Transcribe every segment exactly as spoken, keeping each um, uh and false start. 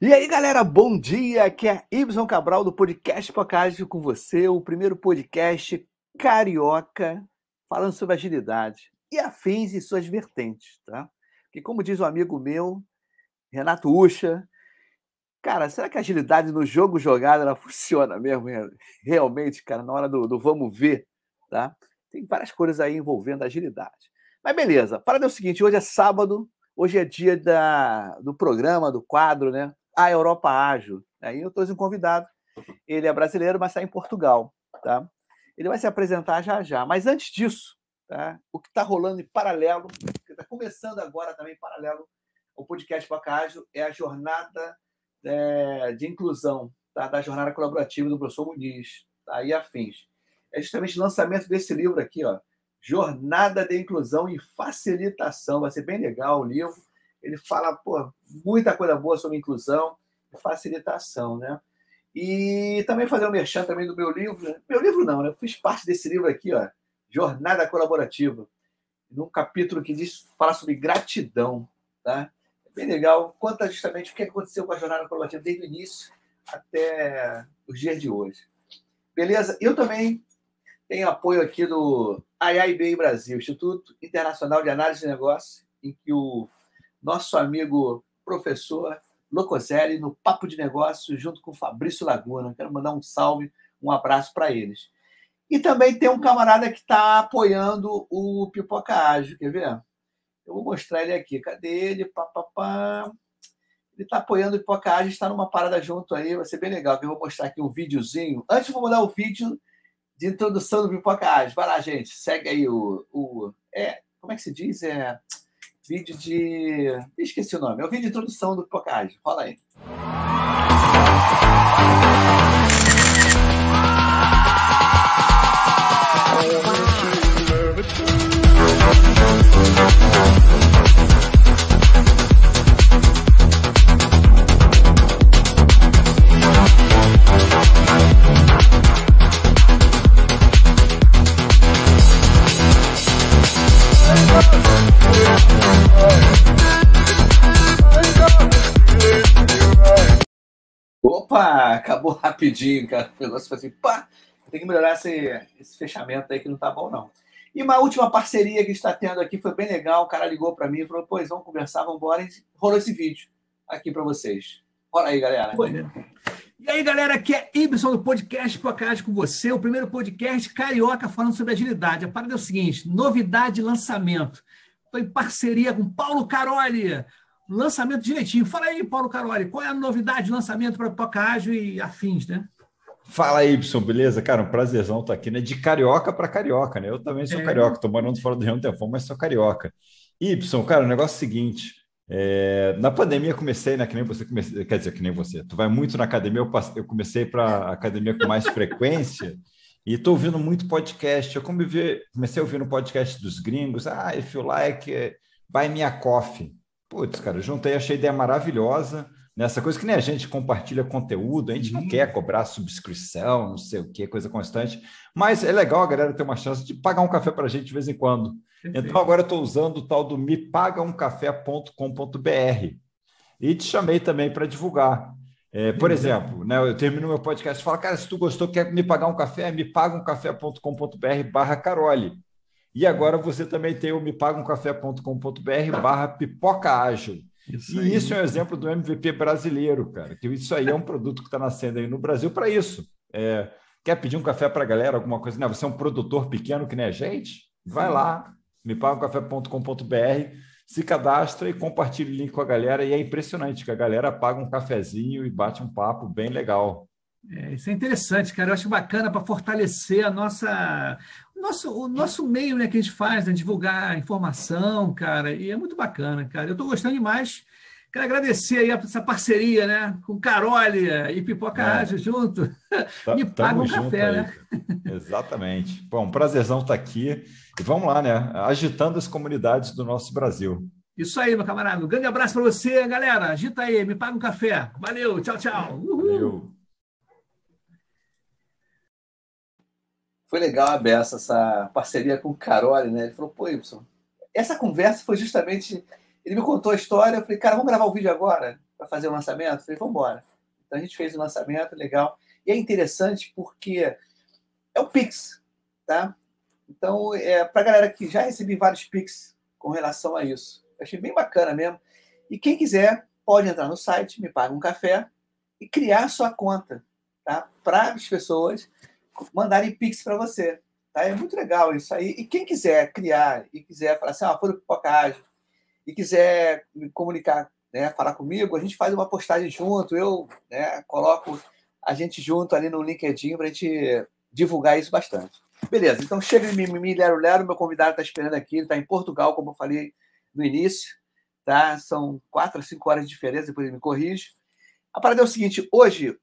E aí, galera, bom dia! Aqui é Ibson Cabral do podcast Pocahontas com você, o primeiro podcast carioca falando sobre agilidade e afins e suas vertentes, tá? Porque como diz um amigo meu, Renato Ucha, cara, será que a agilidade no jogo jogado ela funciona mesmo, realmente, cara, na hora do, do vamos ver, tá? Tem várias coisas aí envolvendo a agilidade. Mas beleza, para é o seguinte, hoje é sábado, hoje é dia da, do programa, do quadro, né? A Europa Ágil. Aí eu trouxe um convidado. Ele é brasileiro, mas está em Portugal. Tá? Ele vai se apresentar já já. Mas antes disso, tá? O que está rolando em paralelo, que está começando agora também em paralelo, o podcast Pocahontas Ágil é a jornada é, de inclusão, tá? Da jornada colaborativa do professor Muniz, tá? E afins. É justamente o lançamento desse livro aqui, ó, Jornada de Inclusão e Facilitação. Vai ser bem legal o livro. Ele fala, pô, muita coisa boa sobre inclusão e facilitação, né? E também fazer um merchan também do meu livro. Né? Meu livro não, né? Eu fiz parte desse livro aqui, ó, Jornada Colaborativa, num capítulo que diz, fala sobre gratidão, tá? É bem legal, conta justamente o que aconteceu com a jornada colaborativa desde o início até os dias de hoje. Beleza? Eu também tenho apoio aqui do I I B Brasil, Instituto Internacional de Análise de Negócios, em que o nosso amigo professor Locoselli, no Papo de Negócios, junto com o Fabrício Laguna. Quero mandar um salve, um abraço para eles. E também tem um camarada que está apoiando o Pipoca Ágil, quer ver? Eu vou mostrar ele aqui. Cadê ele? Pá, pá, pá. Ele está apoiando o Pipoca Ágil, está numa parada junto aí, vai ser bem legal. Eu vou mostrar aqui um videozinho. Antes, eu vou mandar o vídeo de introdução do Pipoca Ágil. Vai lá, gente. Segue aí o... o é, como é que se diz? É... Vídeo de... Esqueci o nome. É o vídeo de introdução do Pipoca Ágil. Rola aí. Opa, acabou rapidinho, cara. O negócio foi assim, pá, tem que melhorar esse, esse fechamento aí que não tá bom, não. E uma última parceria que a gente está tendo aqui foi bem legal. O cara ligou para mim e falou, pois, vamos conversar, vamos embora. E rolou esse vídeo aqui para vocês. Rola aí, galera. E aí, galera, aqui é Ibson do podcast Pocahontas com você, o primeiro podcast carioca falando sobre agilidade. A parada é o seguinte, novidade de lançamento. Estou em parceria com Paulo Caroli. Lançamento direitinho. Fala aí, Paulo Caroli, qual é a novidade de lançamento para Pocahontas e afins, né? Fala aí, Ibson, beleza? Cara, um prazerzão estar aqui, né? De carioca para carioca, né? Eu também sou é. carioca, estou morando fora do Rio um tempão, mas sou carioca. Ibson, cara, o negócio é o seguinte, é... na pandemia eu comecei, né? Que nem você comecei, quer dizer, que nem você. Tu vai muito na academia, eu, passei, eu comecei para academia com mais frequência e estou ouvindo muito podcast. Eu comecei a ouvir no podcast dos gringos, ah, if you like, buy me a coffee. Putz, cara, eu juntei, achei a ideia maravilhosa, nessa coisa que nem a gente compartilha conteúdo, a gente não quer cobrar subscrição, não sei o que, coisa constante, mas é legal a galera ter uma chance de pagar um café para a gente de vez em quando. Perfeito. Então agora eu estou usando o tal do me paga um café ponto com ponto b r e te chamei também para divulgar. É, por exemplo, né, eu termino meu podcast e falo, cara, se tu gostou, quer me pagar um café, me paga um café ponto com ponto b r barra Caroli. E agora você também tem o me paga um café ponto com ponto b r barra Pipoca Ágil. Isso e aí. Isso é um exemplo do M V P brasileiro, cara. Que isso aí é um produto que está nascendo aí no Brasil para isso. É, quer pedir um café para a galera, alguma coisa? Não, você é um produtor pequeno que nem a gente? Vai Sim. lá, me paga um café ponto com ponto b r, se cadastra e compartilha o link com a galera. E é impressionante que a galera paga um cafezinho e bate um papo bem legal. É, isso é interessante, cara. Eu acho bacana para fortalecer a nossa, o nosso, o nosso meio, né, que a gente faz, né, divulgar informação, cara. E é muito bacana, cara. Eu estou gostando demais. Quero agradecer aí essa parceria, né, com Caroli e Pipoca Ágil é. junto. Tá, Me paga um café, aí. né? Exatamente. Bom, um prazerzão estar aqui. E vamos lá, né? Agitando as comunidades do nosso Brasil. Isso aí, meu camarada. Um grande abraço para você, galera. Agita aí, me paga um café. Valeu, tchau, tchau. Uhul. Valeu. Foi legal a beça, essa parceria com o Caroli, né? Ele falou, pô, Y, essa conversa foi justamente... Ele me contou a história, eu falei, cara, vamos gravar o vídeo agora? para fazer o lançamento? Eu falei, vamos embora. Então a gente fez o lançamento, legal. E é interessante porque é o Pix, tá? Então, é, para a galera que já recebi vários Pix com relação a isso. Eu achei bem bacana mesmo. E quem quiser pode entrar no site, me paga um café e criar sua conta, tá? Para as pessoas mandarem Pix para você. Tá? É muito legal isso aí. E quem quiser criar e quiser falar assim, ah, foi do Pipocagem, e quiser me comunicar, né, falar comigo, a gente faz uma postagem junto, eu, né, coloco a gente junto ali no LinkedIn para a gente divulgar isso bastante. Beleza, então chega de mimimi, lero, lero, meu convidado está esperando aqui, ele está em Portugal, como eu falei no início, tá? São quatro a cinco horas de diferença, depois ele me corrige. A parada é o seguinte, hoje,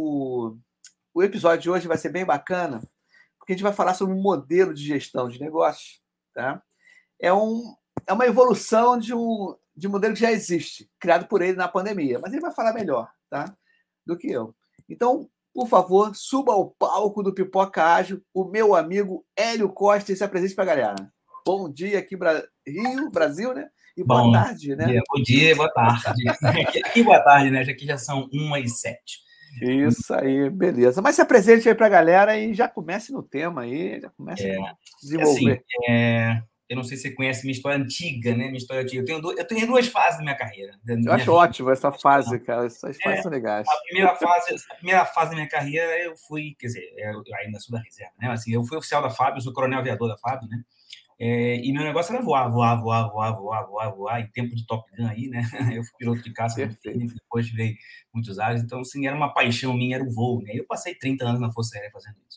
o, o episódio de hoje vai ser bem bacana, porque a gente vai falar sobre um modelo de gestão de negócios, tá? É, um, é uma evolução de um, de um modelo que já existe, criado por ele na pandemia, mas ele vai falar melhor, tá? Do que eu. Então, por favor, suba ao palco do Pipoca Ágil, o meu amigo Hélio Costa, e se apresente para a galera. Bom dia aqui, Bra... Rio, Brasil, né? E boa Bom tarde, né? Dia, bom dia, boa tarde. Aqui, aqui boa tarde, né? Aqui já são uma e sete. Isso aí, beleza. Mas se apresente aí para a galera e já comece no tema aí, já comece é, a desenvolver. Assim, é, eu não sei se você conhece minha história antiga, né? Minha história antiga. Eu tenho, duas, eu tenho duas fases da minha carreira. Da minha eu acho vida. ótimo essa fase, cara. Essas fases é, são legais. A primeira, fase, a primeira fase da minha carreira, eu fui, quer dizer, eu ainda sou da reserva, né? Assim, eu fui oficial da F A B, eu sou coronel aviador da F A B, né? É, e meu negócio era voar, voar, voar, voar, voar, voar, voar, em tempo de Top Gun aí, né? Eu fui piloto de caça, Perfeito. depois tive muitos ares, então, assim, era uma paixão minha, era o voo, né? Eu passei trinta anos na Força Aérea fazendo isso.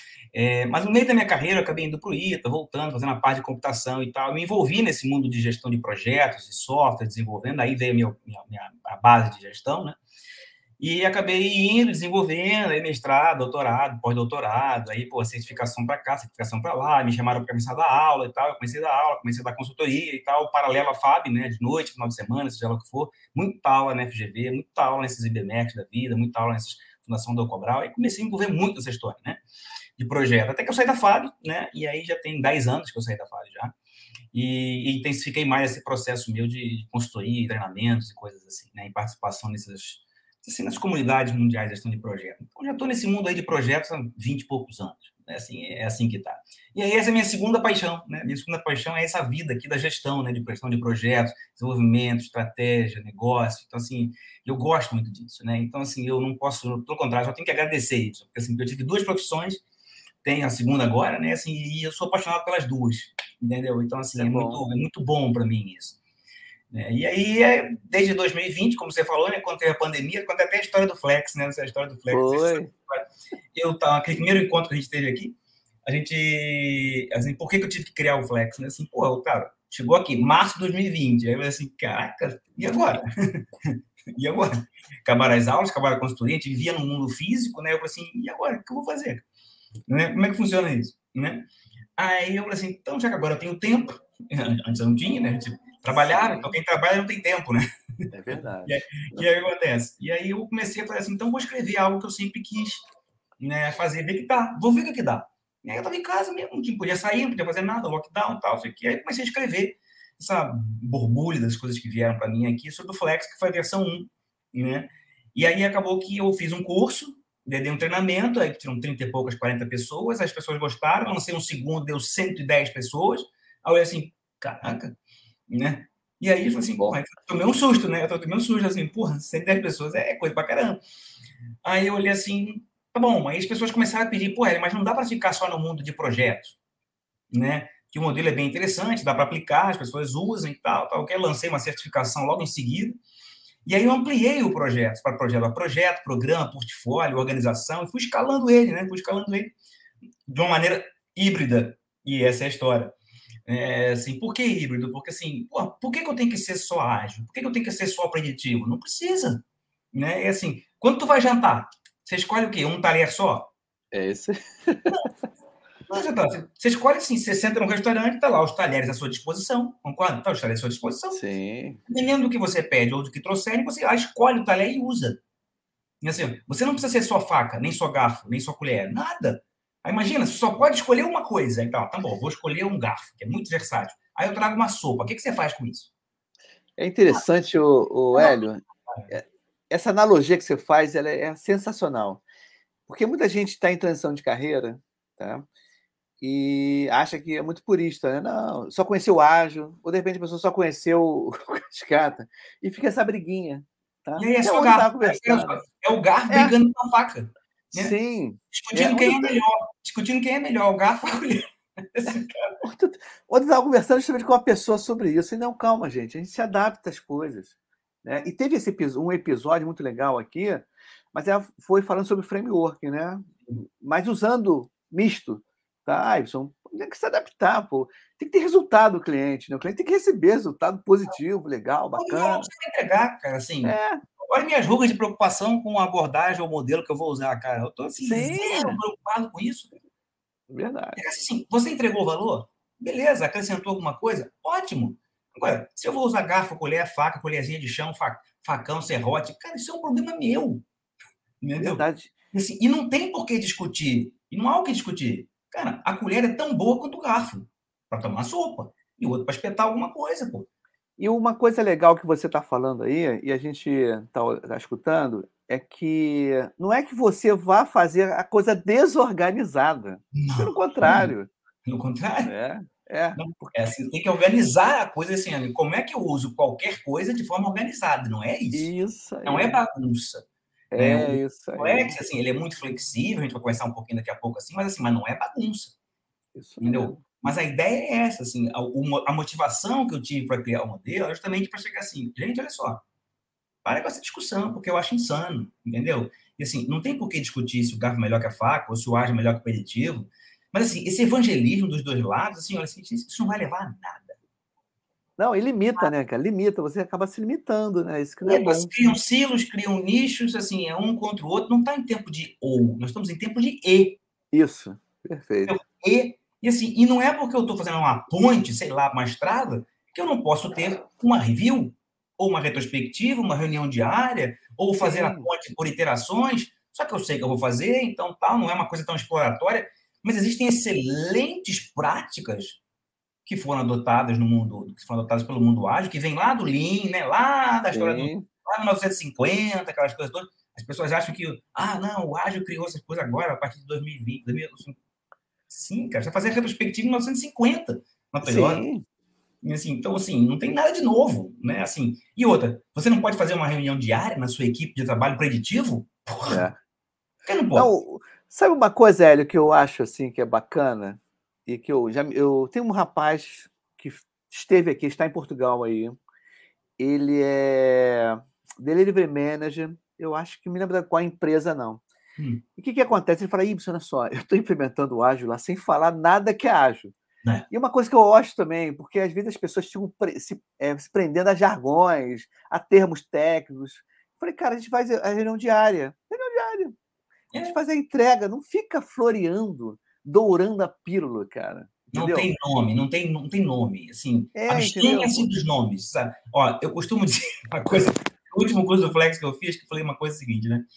É, mas no meio da minha carreira, eu acabei indo para o I T A, voltando, fazendo a parte de computação e tal, eu me envolvi nesse mundo de gestão de projetos, de software, desenvolvendo, aí veio a, minha, minha, minha, a base de gestão, né? E acabei indo, desenvolvendo, aí mestrado, doutorado, pós-doutorado, aí, pô, certificação para cá, certificação para lá, me chamaram para começar a dar aula e tal, eu comecei a dar aula, comecei a dar consultoria e tal, paralelo à F A B, né, de noite, final de semana, seja lá o que for, muita aula na F G V, muita aula nesses I B M E X da vida, muita aula nessas Fundação do Cobral, aí comecei a envolver muito nessa história, né, de projeto, até que eu saí da F A B, né, e aí já tem dez anos que eu saí da F A B já, e, e intensifiquei mais esse processo meu de consultoria, treinamentos e coisas assim, né, em participação nesses assim, nas comunidades mundiais de gestão de projetos. Então, já estou nesse mundo aí de projetos há vinte e poucos anos. Né? Assim, é assim que está. E aí, essa é a minha segunda paixão. Né? Minha segunda paixão é essa vida aqui da gestão, né? De gestão de projetos, desenvolvimento, estratégia, negócio. Então, assim, eu gosto muito disso. Né? Então, assim, eu não posso, pelo contrário, eu tenho que agradecer isso. Porque, assim, eu tive duas profissões, tenho a segunda agora, né? Assim, e eu sou apaixonado pelas duas. Entendeu? Então, assim, é, é, muito, é muito bom para mim isso. É, e aí, desde dois mil e vinte, como você falou, né, quando teve a pandemia, quando até a história do Flex, né, a história do Flex. Foi. Eu tava, aquele primeiro encontro que a gente teve aqui, a gente, assim, por que, que eu tive que criar o Flex? Né? Assim, pô, cara, chegou aqui, março de dois mil e vinte, aí eu falei assim, caraca, e agora? E agora? Acabaram as aulas, acabaram a consultoria, a gente vivia no mundo físico, né, eu falei assim, e agora, o que eu vou fazer? Né? Como é que funciona isso? Né? Aí eu falei assim, então, já que agora eu tenho tempo, antes eu não tinha, né, a gente trabalhar, então quem trabalha não tem tempo, né? É verdade. E aí, e aí acontece. E aí eu comecei a fazer assim, então vou escrever algo que eu sempre quis, né, fazer, ver que dá, vou ver o que, que dá. E aí eu estava em casa mesmo, não podia sair, não podia fazer nada, lockdown e tal, sei que. Aí comecei a escrever essa borbulha das coisas que vieram para mim aqui sobre o Flex, que foi a versão um, né? E aí acabou que eu fiz um curso, dei um treinamento, aí tinham trinta e poucas, quarenta pessoas, as pessoas gostaram, lancei um segundo, deu cento e dez pessoas, aí eu olhei assim, caraca, né? E aí, eu falei assim, porra, eu tomei um susto, né? Eu tomei um susto, assim, porra, cento e dez pessoas é coisa pra caramba. Aí eu olhei assim, tá bom, aí as pessoas começaram a pedir, porra, mas não dá para ficar só no mundo de projetos, né? Que o modelo é bem interessante, dá para aplicar, as pessoas usam e tal, tal. Eu lancei uma certificação logo em seguida. E aí eu ampliei o projeto para projeto, projeto, programa, portfólio, organização, e fui escalando ele, né? Fui escalando ele de uma maneira híbrida. E essa é a história. É, assim, por que híbrido? Porque, assim, pô, por que, que eu tenho que ser só ágil? Por que, que eu tenho que ser só preditivo? Não precisa. Né? É assim, quando tu vai jantar, você escolhe o quê? Um talher só? É esse. Não, não jantar. Você escolhe assim, você senta no restaurante, tá lá os talheres à sua disposição. Concorda? Tá os talheres à sua disposição. Sim. Dependendo do que você pede ou do que trouxerem, você escolhe o talher e usa. E assim, você não precisa ser só faca, nem só garfo, nem só colher. Nada. Aí imagina, você só pode escolher uma coisa. Então, tá bom, vou escolher um garfo, que é muito versátil. Aí eu trago uma sopa. O que, que você faz com isso? É interessante, o, o Hélio. É, essa analogia que você faz, ela é sensacional, porque muita gente está em transição de carreira, tá? E acha que é muito purista, né? Não, só conheceu o ágil, ou de repente a pessoa só conheceu o cascata, e fica essa briguinha, tá? E aí é Até só ontem eu estava garfo, conversando. é o garfo É, brigando com a faca, né? sim. É, Discutindo ontem quem é eu ta- melhor, discutindo quem é melhor, o garfo ou a colher. Esse cara. ontem eu ontem eu estava conversando justamente com uma pessoa sobre isso, e não, calma, gente, a gente se adapta às coisas, né? E teve esse, epi- um episódio muito legal aqui, mas ela foi falando sobre framework, né? Mas usando misto, tá, Ibson? Tem que se adaptar, pô. Tem que ter resultado do cliente, né? O cliente tem que receber resultado positivo, legal, O mínimo que bacana. você vai entregar, cara, assim. É, Olha minhas rugas de preocupação com a abordagem ou modelo que eu vou usar, cara. Eu tô, assim, zero sim, preocupado com isso. verdade. É assim, você entregou o valor? Beleza, acrescentou alguma coisa? Ótimo. Agora, se eu vou usar garfo, colher, faca, colherzinha de chão, fa- facão, serrote, cara, isso é um problema meu, entendeu? Verdade. E, assim, e não tem por que discutir. E não há o que discutir. Cara, a colher é tão boa quanto o garfo para tomar sopa. E o outro para espetar alguma coisa, pô. E uma coisa legal que você está falando aí, e a gente está escutando, é que não é que você vá fazer a coisa desorganizada. Pelo Não, não. contrário, Pelo contrário. né? É, Não. porque É assim, tem que organizar a coisa assim, amigo. Como é que eu uso qualquer coisa de forma organizada? Não é isso. isso Não é aí. bagunça. Né? É O isso aí. Flex, assim, ele é muito flexível, a gente vai conversar um pouquinho daqui a pouco, assim, mas assim, mas não é bagunça, Isso entendeu? mesmo. Mas a ideia é essa, assim, a, a motivação que eu tive para criar o modelo é justamente para chegar assim, gente, olha só, para com essa discussão, porque eu acho insano, entendeu? E assim, não tem por que discutir se o garfo é melhor que a faca, ou se o ágil é melhor que o preditivo, mas assim, esse evangelismo dos dois lados, assim, olha, assim, isso não vai levar a nada. Não, e limita, né, cara? Limita, você acaba se limitando, né? Isso que não é Eles bom. criam silos, criam nichos, assim, é um contra o outro, não está em tempo de ou, nós estamos em tempo de e. Isso, perfeito. E, e assim, e não é porque eu estou fazendo uma ponte, sei lá, uma estrada, que eu não posso ter uma review, ou uma retrospectiva, uma reunião diária, ou fazer a Sim, ponte por iterações, só que eu sei que eu vou fazer, então tal, não é uma coisa tão exploratória, mas existem excelentes práticas que foram adotadas no mundo, que foram adotadas pelo mundo ágil, que vem lá do Lean, né, lá da história do sim. lá mil novecentos e cinquenta, aquelas coisas todas. As pessoas acham que, ah, não, o ágil criou essas coisas agora, a partir de dois mil e vinte, dois mil e vinte. Sim, cara, já fazia retrospectiva em mil novecentos e cinquenta na Toyota. Sim. E, assim, então, assim, não tem nada de novo, né? Assim, e outra, você não pode fazer uma reunião diária na sua equipe de trabalho preditivo? Porra, É. por que não pode? Não, sabe uma coisa, Hélio, que eu acho assim que é bacana e que eu já eu tenho um rapaz que esteve aqui, está em Portugal aí. Ele é delivery manager. Eu acho que me lembro qual empresa não. Hum, E o que que acontece? Ele fala: "Ibsen, olha só, eu estou implementando o ágil lá sem falar nada que é ágil". né? E uma coisa que eu gosto também, porque às vezes as pessoas ficam pre- se, eh, se prendendo a jargões, a termos técnicos. Eu falei, cara, a gente faz a reunião diária. Reunião diária. A gente É, faz a entrega, não fica floreando, dourando a pílula, cara. não Entendeu? tem nome, não tem, não tem nome. Assim, É, entendeu? abstenha-se dos nomes, sabe? Ó, eu costumo dizer uma coisa. O último curso do Flex que eu fiz, que eu falei uma coisa seguinte, né?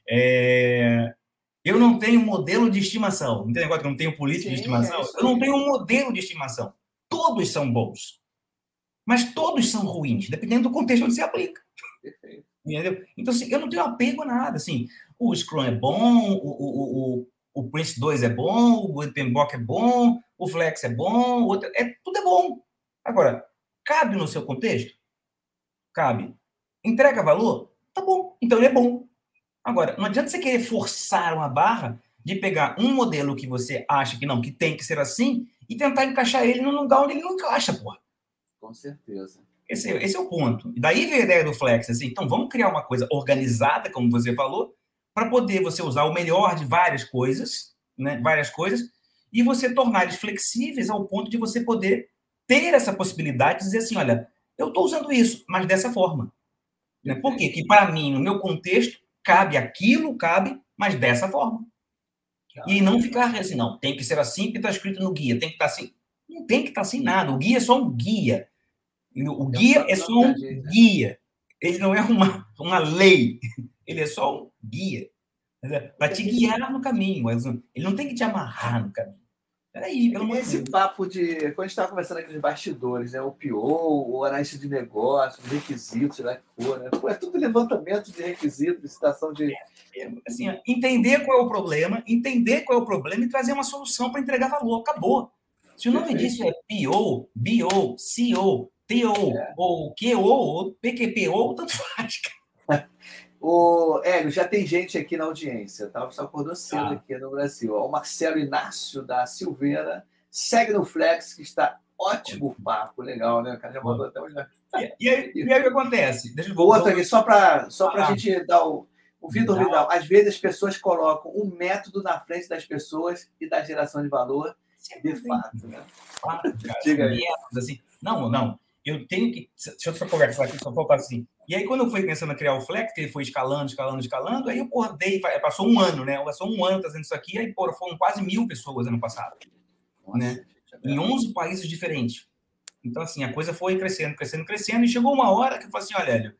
É, eu não tenho modelo de estimação. Não tem negócio que eu não tenho política de Sim, é estimação? isso Eu não aí. tenho um modelo de estimação. Todos são bons, mas todos são ruins, dependendo do contexto onde se aplica. Perfeito. Entendeu? Então, assim, eu não tenho apego a nada. Assim, o Scrum é bom, o, o, o, o Prince dois é bom, o Gutenberg é bom, o Flex é bom, o outro, é, tudo é bom. Agora, cabe no seu contexto? Cabe. Entrega valor? Tá bom. Então ele é bom. Agora, não adianta você querer forçar uma barra de pegar um modelo que você acha que não, que tem que ser assim, e tentar encaixar ele num lugar onde ele não encaixa, porra. Com certeza. Esse, esse é o ponto. E daí veio a ideia do Flex, assim, então vamos criar uma coisa organizada, como você falou, para poder você usar o melhor de várias coisas, né, várias coisas, e você tornar eles flexíveis ao ponto de você poder ter essa possibilidade de dizer assim, olha, eu estou usando isso, mas dessa forma. Né? Por quê? Que para mim, no meu contexto, cabe aquilo, cabe, mas dessa forma. E não ficar assim, não, tem que ser assim porque está escrito no guia, tem que estar assim. Não tem que estar assim nada, o guia é só um guia. O É um guia é santo só não tem um jeito, né? guia. Ele não é uma, uma lei. Ele é só um guia. Para te guiar no caminho. Ele não tem que te amarrar no caminho. Peraí, pelo amor de Esse Deus. papo de... Quando a gente estava conversando aqui nos bastidores, né? O P O, o analista de negócios, os requisitos, sei lá que for, né? Pô, é tudo levantamento de requisitos, licitação de... Assim, ó, entender qual é o problema, entender qual é o problema e trazer uma solução para entregar valor. Acabou. Se o nome Perfeito. disso é P O, B O, C O, T O, É. ou Q O, ou P Q P O, tanto faz, cara. O Hélio, já tem gente aqui na audiência, tá? O pessoal acordou cedo Ah. aqui no Brasil. Ó, o Marcelo Inácio da Silveira segue no Flex, que está ótimo o papo, legal, né? O cara já mandou até hoje. E, e, aí, e aí o que acontece? Deixa eu O outro aqui, só para só a Ah. gente dar o. O Vitor Legal. Vidal, às vezes as pessoas colocam um método na frente das pessoas e da geração de valor, de fato, né? Claro, cara, Diga aí. métodos, assim. Não, não. Eu tenho que. Deixa eu só conversar aqui, só falta assim. E aí, quando eu fui pensando em criar o Flex, que ele foi escalando, escalando, escalando, aí eu, porra, dei, passou um ano, né? Passou um ano fazendo isso aqui, aí, porra, foram quase mil pessoas ano passado. Nossa, Né? Em onze países diferentes. Então, assim, a coisa foi crescendo, crescendo, crescendo, e chegou uma hora que eu falei assim, olha, Hélio,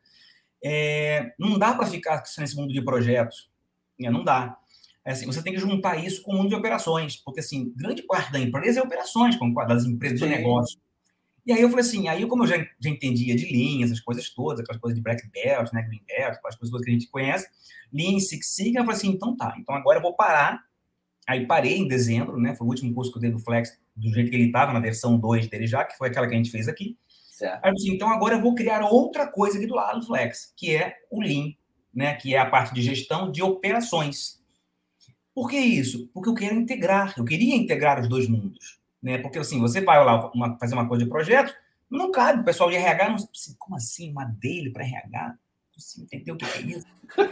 é, não dá para ficar nesse mundo de projetos. Né? Não dá. É assim, você tem que juntar isso com o mundo de operações, porque, assim, grande parte da empresa é operações, como das empresas de negócio. E aí eu falei assim, aí como eu já, já entendia de Lean, essas coisas todas, aquelas coisas de Black Belt, né, Green Belt, aquelas coisas todas que a gente conhece, Lean, Six Sigma, eu falei assim, então tá, então agora eu vou parar. Aí parei em dezembro, né, foi o último curso que eu dei do Flex, do jeito que ele estava, na versão dois dele já, que foi aquela que a gente fez aqui. Certo. Aí eu disse, então agora eu vou criar outra coisa aqui do lado do Flex, que é o Lean, né, que é a parte de gestão de operações. Por que isso? Porque eu quero integrar, eu queria integrar os dois mundos. Né? Porque, assim, você vai lá uma, fazer uma coisa de projeto, não cabe, o pessoal de R H, não, assim, como assim, uma dele para R H? Você entendeu o que é isso?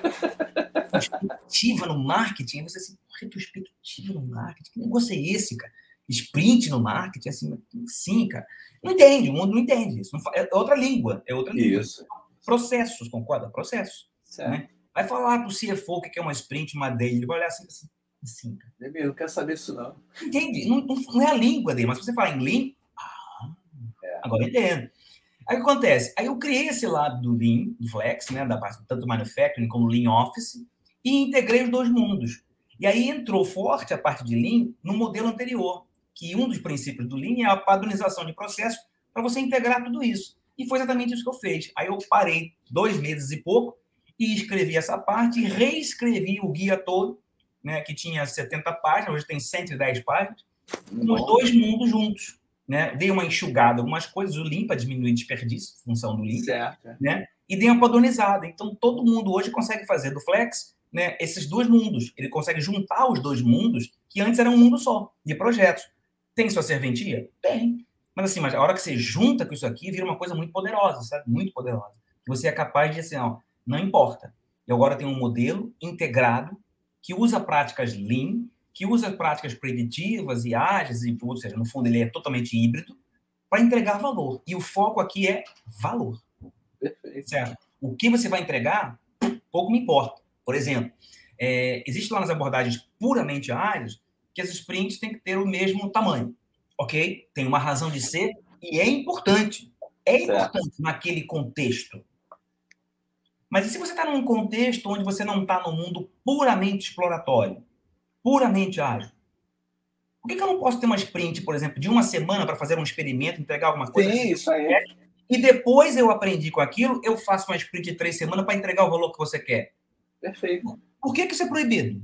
Retrospectiva no marketing, você assim, retrospectiva no marketing, que negócio é esse, cara? Sprint no marketing, assim, sim, cara. Não entende, o mundo não entende isso. É outra língua, é outra língua. Isso. Processos, concorda? Processos. Certo. Né? Vai falar para o C F O o que é uma sprint, uma daily, ele vai olhar assim, assim, assim cara. Eu não quero saber isso, não. Entende? Não, não, não é a língua dele, mas se você falar em Lean, ah, é. Agora eu entendo. Aí o que acontece? Aí eu criei esse lado do Lean, do Flex, né, da parte tanto Manufacturing como Lean Office, e integrei os dois mundos. E aí entrou forte a parte de Lean no modelo anterior, que um dos princípios do Lean é a padronização de processos para você integrar tudo isso. E foi exatamente isso que eu fiz. Aí eu parei dois meses e pouco e escrevi essa parte e reescrevi o guia todo, né, que tinha setenta páginas, hoje tem cento e dez páginas, com os dois mundos juntos. Né? Dei uma enxugada, algumas coisas, o Lean para diminuir desperdício, função do Lean, certo. Né? E dei uma padronizada. Então, todo mundo hoje consegue fazer do Flex, né, esses dois mundos. Ele consegue juntar os dois mundos, que antes era um mundo só, de projetos. Tem sua serventia? Tem. Mas assim, mas a hora que você junta com isso aqui, vira uma coisa muito poderosa, sabe? Muito poderosa. Você é capaz de dizer, assim, ó, não importa. Eu agora tenho um modelo integrado que usa práticas Lean, que usa práticas preditivas e ágeis, ou seja, no fundo ele é totalmente híbrido, para entregar valor. E o foco aqui é valor. Perfeito. Certo? O que você vai entregar, pouco me importa. Por exemplo, é, existe lá nas abordagens puramente ágeis que as sprints têm que ter o mesmo tamanho. Ok? Tem uma razão de ser e é importante. É importante certo. Naquele contexto. Mas e se você está num contexto onde você não está no mundo puramente exploratório, puramente ágil? Por que, que eu não posso ter uma sprint, por exemplo, de uma semana para fazer um experimento, entregar alguma coisa? Sim, isso aí. E depois eu aprendi com aquilo, eu faço uma sprint de três semanas para entregar o valor que você quer. Perfeito. Por que, que isso é proibido?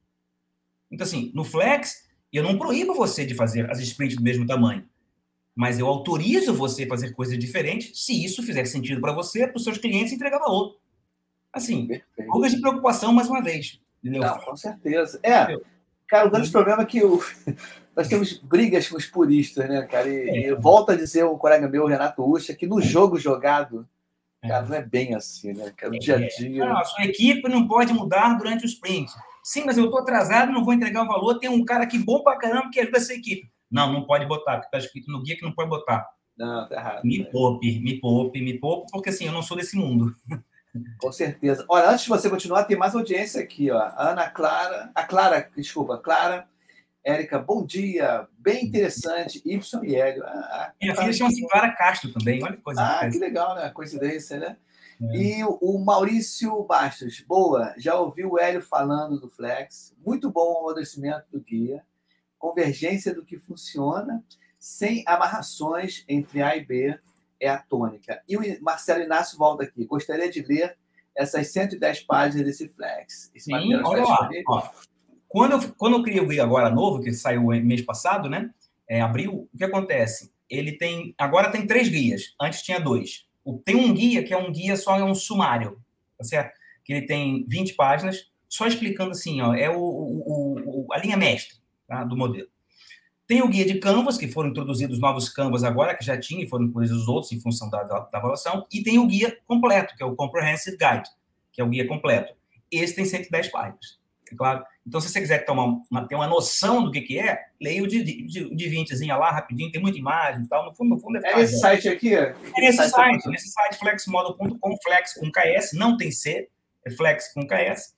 Então, assim, no Flex, eu não proíbo você de fazer as sprints do mesmo tamanho, mas eu autorizo você a fazer coisas diferentes se isso fizer sentido para você, para os seus clientes entregar valor. Assim, poucas de preocupação mais uma vez. Entendeu? Não, com certeza. É, entendeu? Cara, o grande problema é que o... nós temos brigas com os puristas, né, cara? E, é. e volta a dizer um colega meu, Renato Ucha, que no jogo jogado, cara, é. não é bem assim, né, cara? No é. dia a dia. Não, a sua equipe não pode mudar durante o sprint. Sim, mas eu estou atrasado, não vou entregar o valor. Tem um cara aqui bom pra caramba que ajuda essa equipe. Não, não pode botar, porque está escrito no guia que não pode botar. Não, tá errado. Me né? poupe, me poupe, me poupe, porque assim, eu não sou desse mundo. Com certeza. Olha, antes de você continuar, tem mais audiência aqui, ó. Ana Clara, a Clara, desculpa, Clara, Érica, bom dia, bem interessante, Y e Hélio. Ah, Minha filha chama-se Clara Castro também, olha que coisa. Ah, que legal, né? Coincidência, né? É. E o Maurício Bastos, boa, já ouvi o Hélio falando do Flex, muito bom o amadurecimento do guia, convergência do que funciona, sem amarrações entre A e B, é a tônica. E o Marcelo Inácio volta aqui. Gostaria de ler essas cento e dez páginas desse Flex. Esse Sim, olha lá. Ó, quando, eu, quando eu criei o Guia Agora Novo, que saiu mês passado, né? É, abril, o que acontece? Ele tem... Agora tem três guias. Antes tinha dois. Tem um guia que é um guia só, é um sumário, tá certo? Que ele tem vinte páginas, só explicando assim, ó, é o, o, o, a linha mestre, tá, do modelo. Tem o guia de Canvas, que foram introduzidos novos Canvas agora, que já tinha e foram incluídos os outros em função da, da, da avaliação, e tem o guia completo, que é o Comprehensive Guide, que é o guia completo. Esse tem cento e dez páginas, é claro. Então, se você quiser tomar uma, ter uma noção do que, que é, leia o de, de, de vintezinha lá, rapidinho, tem muita imagem e tal, no fundo, no fundo é É esse site aqui? É nesse site, nesse site, flexmodel ponto com, flex com K S, não tem C, é flex com K S,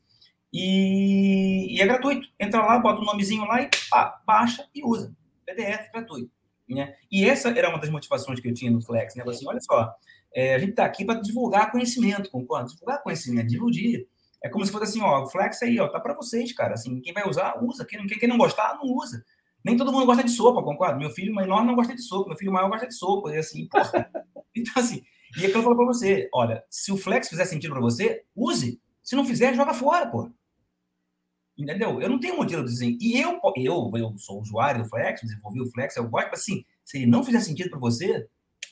e, e é gratuito. Entra lá, bota o um nomezinho lá e pá, baixa e usa. P D F gratuito. Né? E essa era uma das motivações que eu tinha no Flex, né? Assim, olha só, é, a gente está aqui para divulgar conhecimento, concorda? Divulgar conhecimento, divulgar. É como se fosse assim, ó, o Flex aí, ó, tá para vocês, cara. Assim, quem vai usar, usa. Quem, quem não gostar, não usa. Nem todo mundo gosta de sopa, concorda? Meu filho menor não gosta de sopa, meu filho maior gosta de sopa. E assim, porra. Então, assim, e é que eu falo para você, olha, se o Flex fizer sentido para você, use. Se não fizer, joga fora, pô. Entendeu? Eu não tenho motivo de dizer. E eu, eu, eu sou usuário do Flex, desenvolvi o Flex, eu gosto, assim, se ele não fizer sentido para você,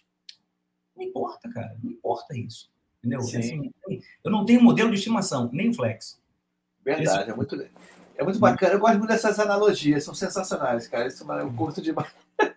não importa, cara. Não importa isso. Entendeu? Assim, eu não tenho modelo de estimação, nem o Flex. Verdade, Esse... é muito é muito bacana. Eu gosto muito dessas analogias, são sensacionais, cara. Isso eu curto demais.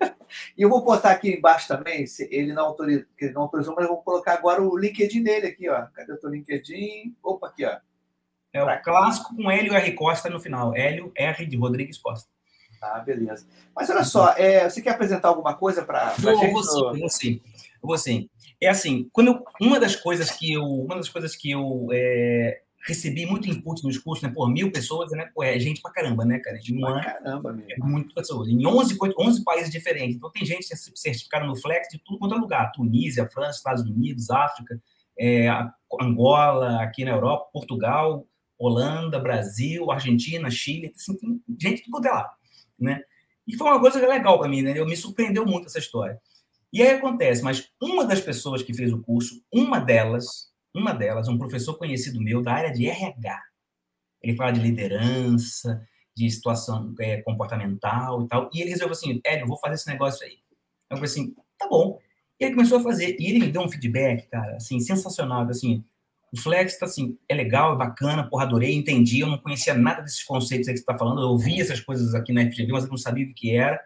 E eu vou botar aqui embaixo também, se ele não autorizou, ele não autorizou, mas eu vou colocar agora o LinkedIn dele aqui, ó. Cadê o teu LinkedIn? Opa, aqui, ó. É o clássico com Hélio R. Costa no final. Hélio R. de Rodrigues Costa. Ah, beleza. Mas olha só, é, você quer apresentar alguma coisa para a gente? Eu vou sim, eu vou sim. Eu vou sim. É assim, quando eu, uma das coisas que eu, uma das coisas que eu é, recebi muito input nos cursos, né, por mil pessoas, né, pô, é gente pra caramba, né, cara? De um pra ano, caramba mesmo. É muito pessoas. Em onze, onze países diferentes. Então, tem gente certificada no Flex de tudo quanto é lugar. Tunísia, França, Estados Unidos, África, é, Angola, aqui na Europa, Portugal, Holanda, Brasil, Argentina, Chile, assim, tem gente de tudo quanto é lá, né? E foi uma coisa legal para mim, né? Eu me surpreendeu muito essa história. E aí acontece, mas uma das pessoas que fez o curso, uma delas, uma delas, um professor conhecido meu da área de R H, ele fala de liderança, de situação é, comportamental e tal, e ele resolveu assim, Hélio, eu vou fazer esse negócio aí. Eu falei assim, tá bom. E ele começou a fazer, e ele me deu um feedback, cara, assim, sensacional, assim, o Flex tá assim, é legal, é bacana, porra, adorei, entendi, eu não conhecia nada desses conceitos aí que você tá falando, eu ouvi essas coisas aqui na F G V, mas eu não sabia o que era,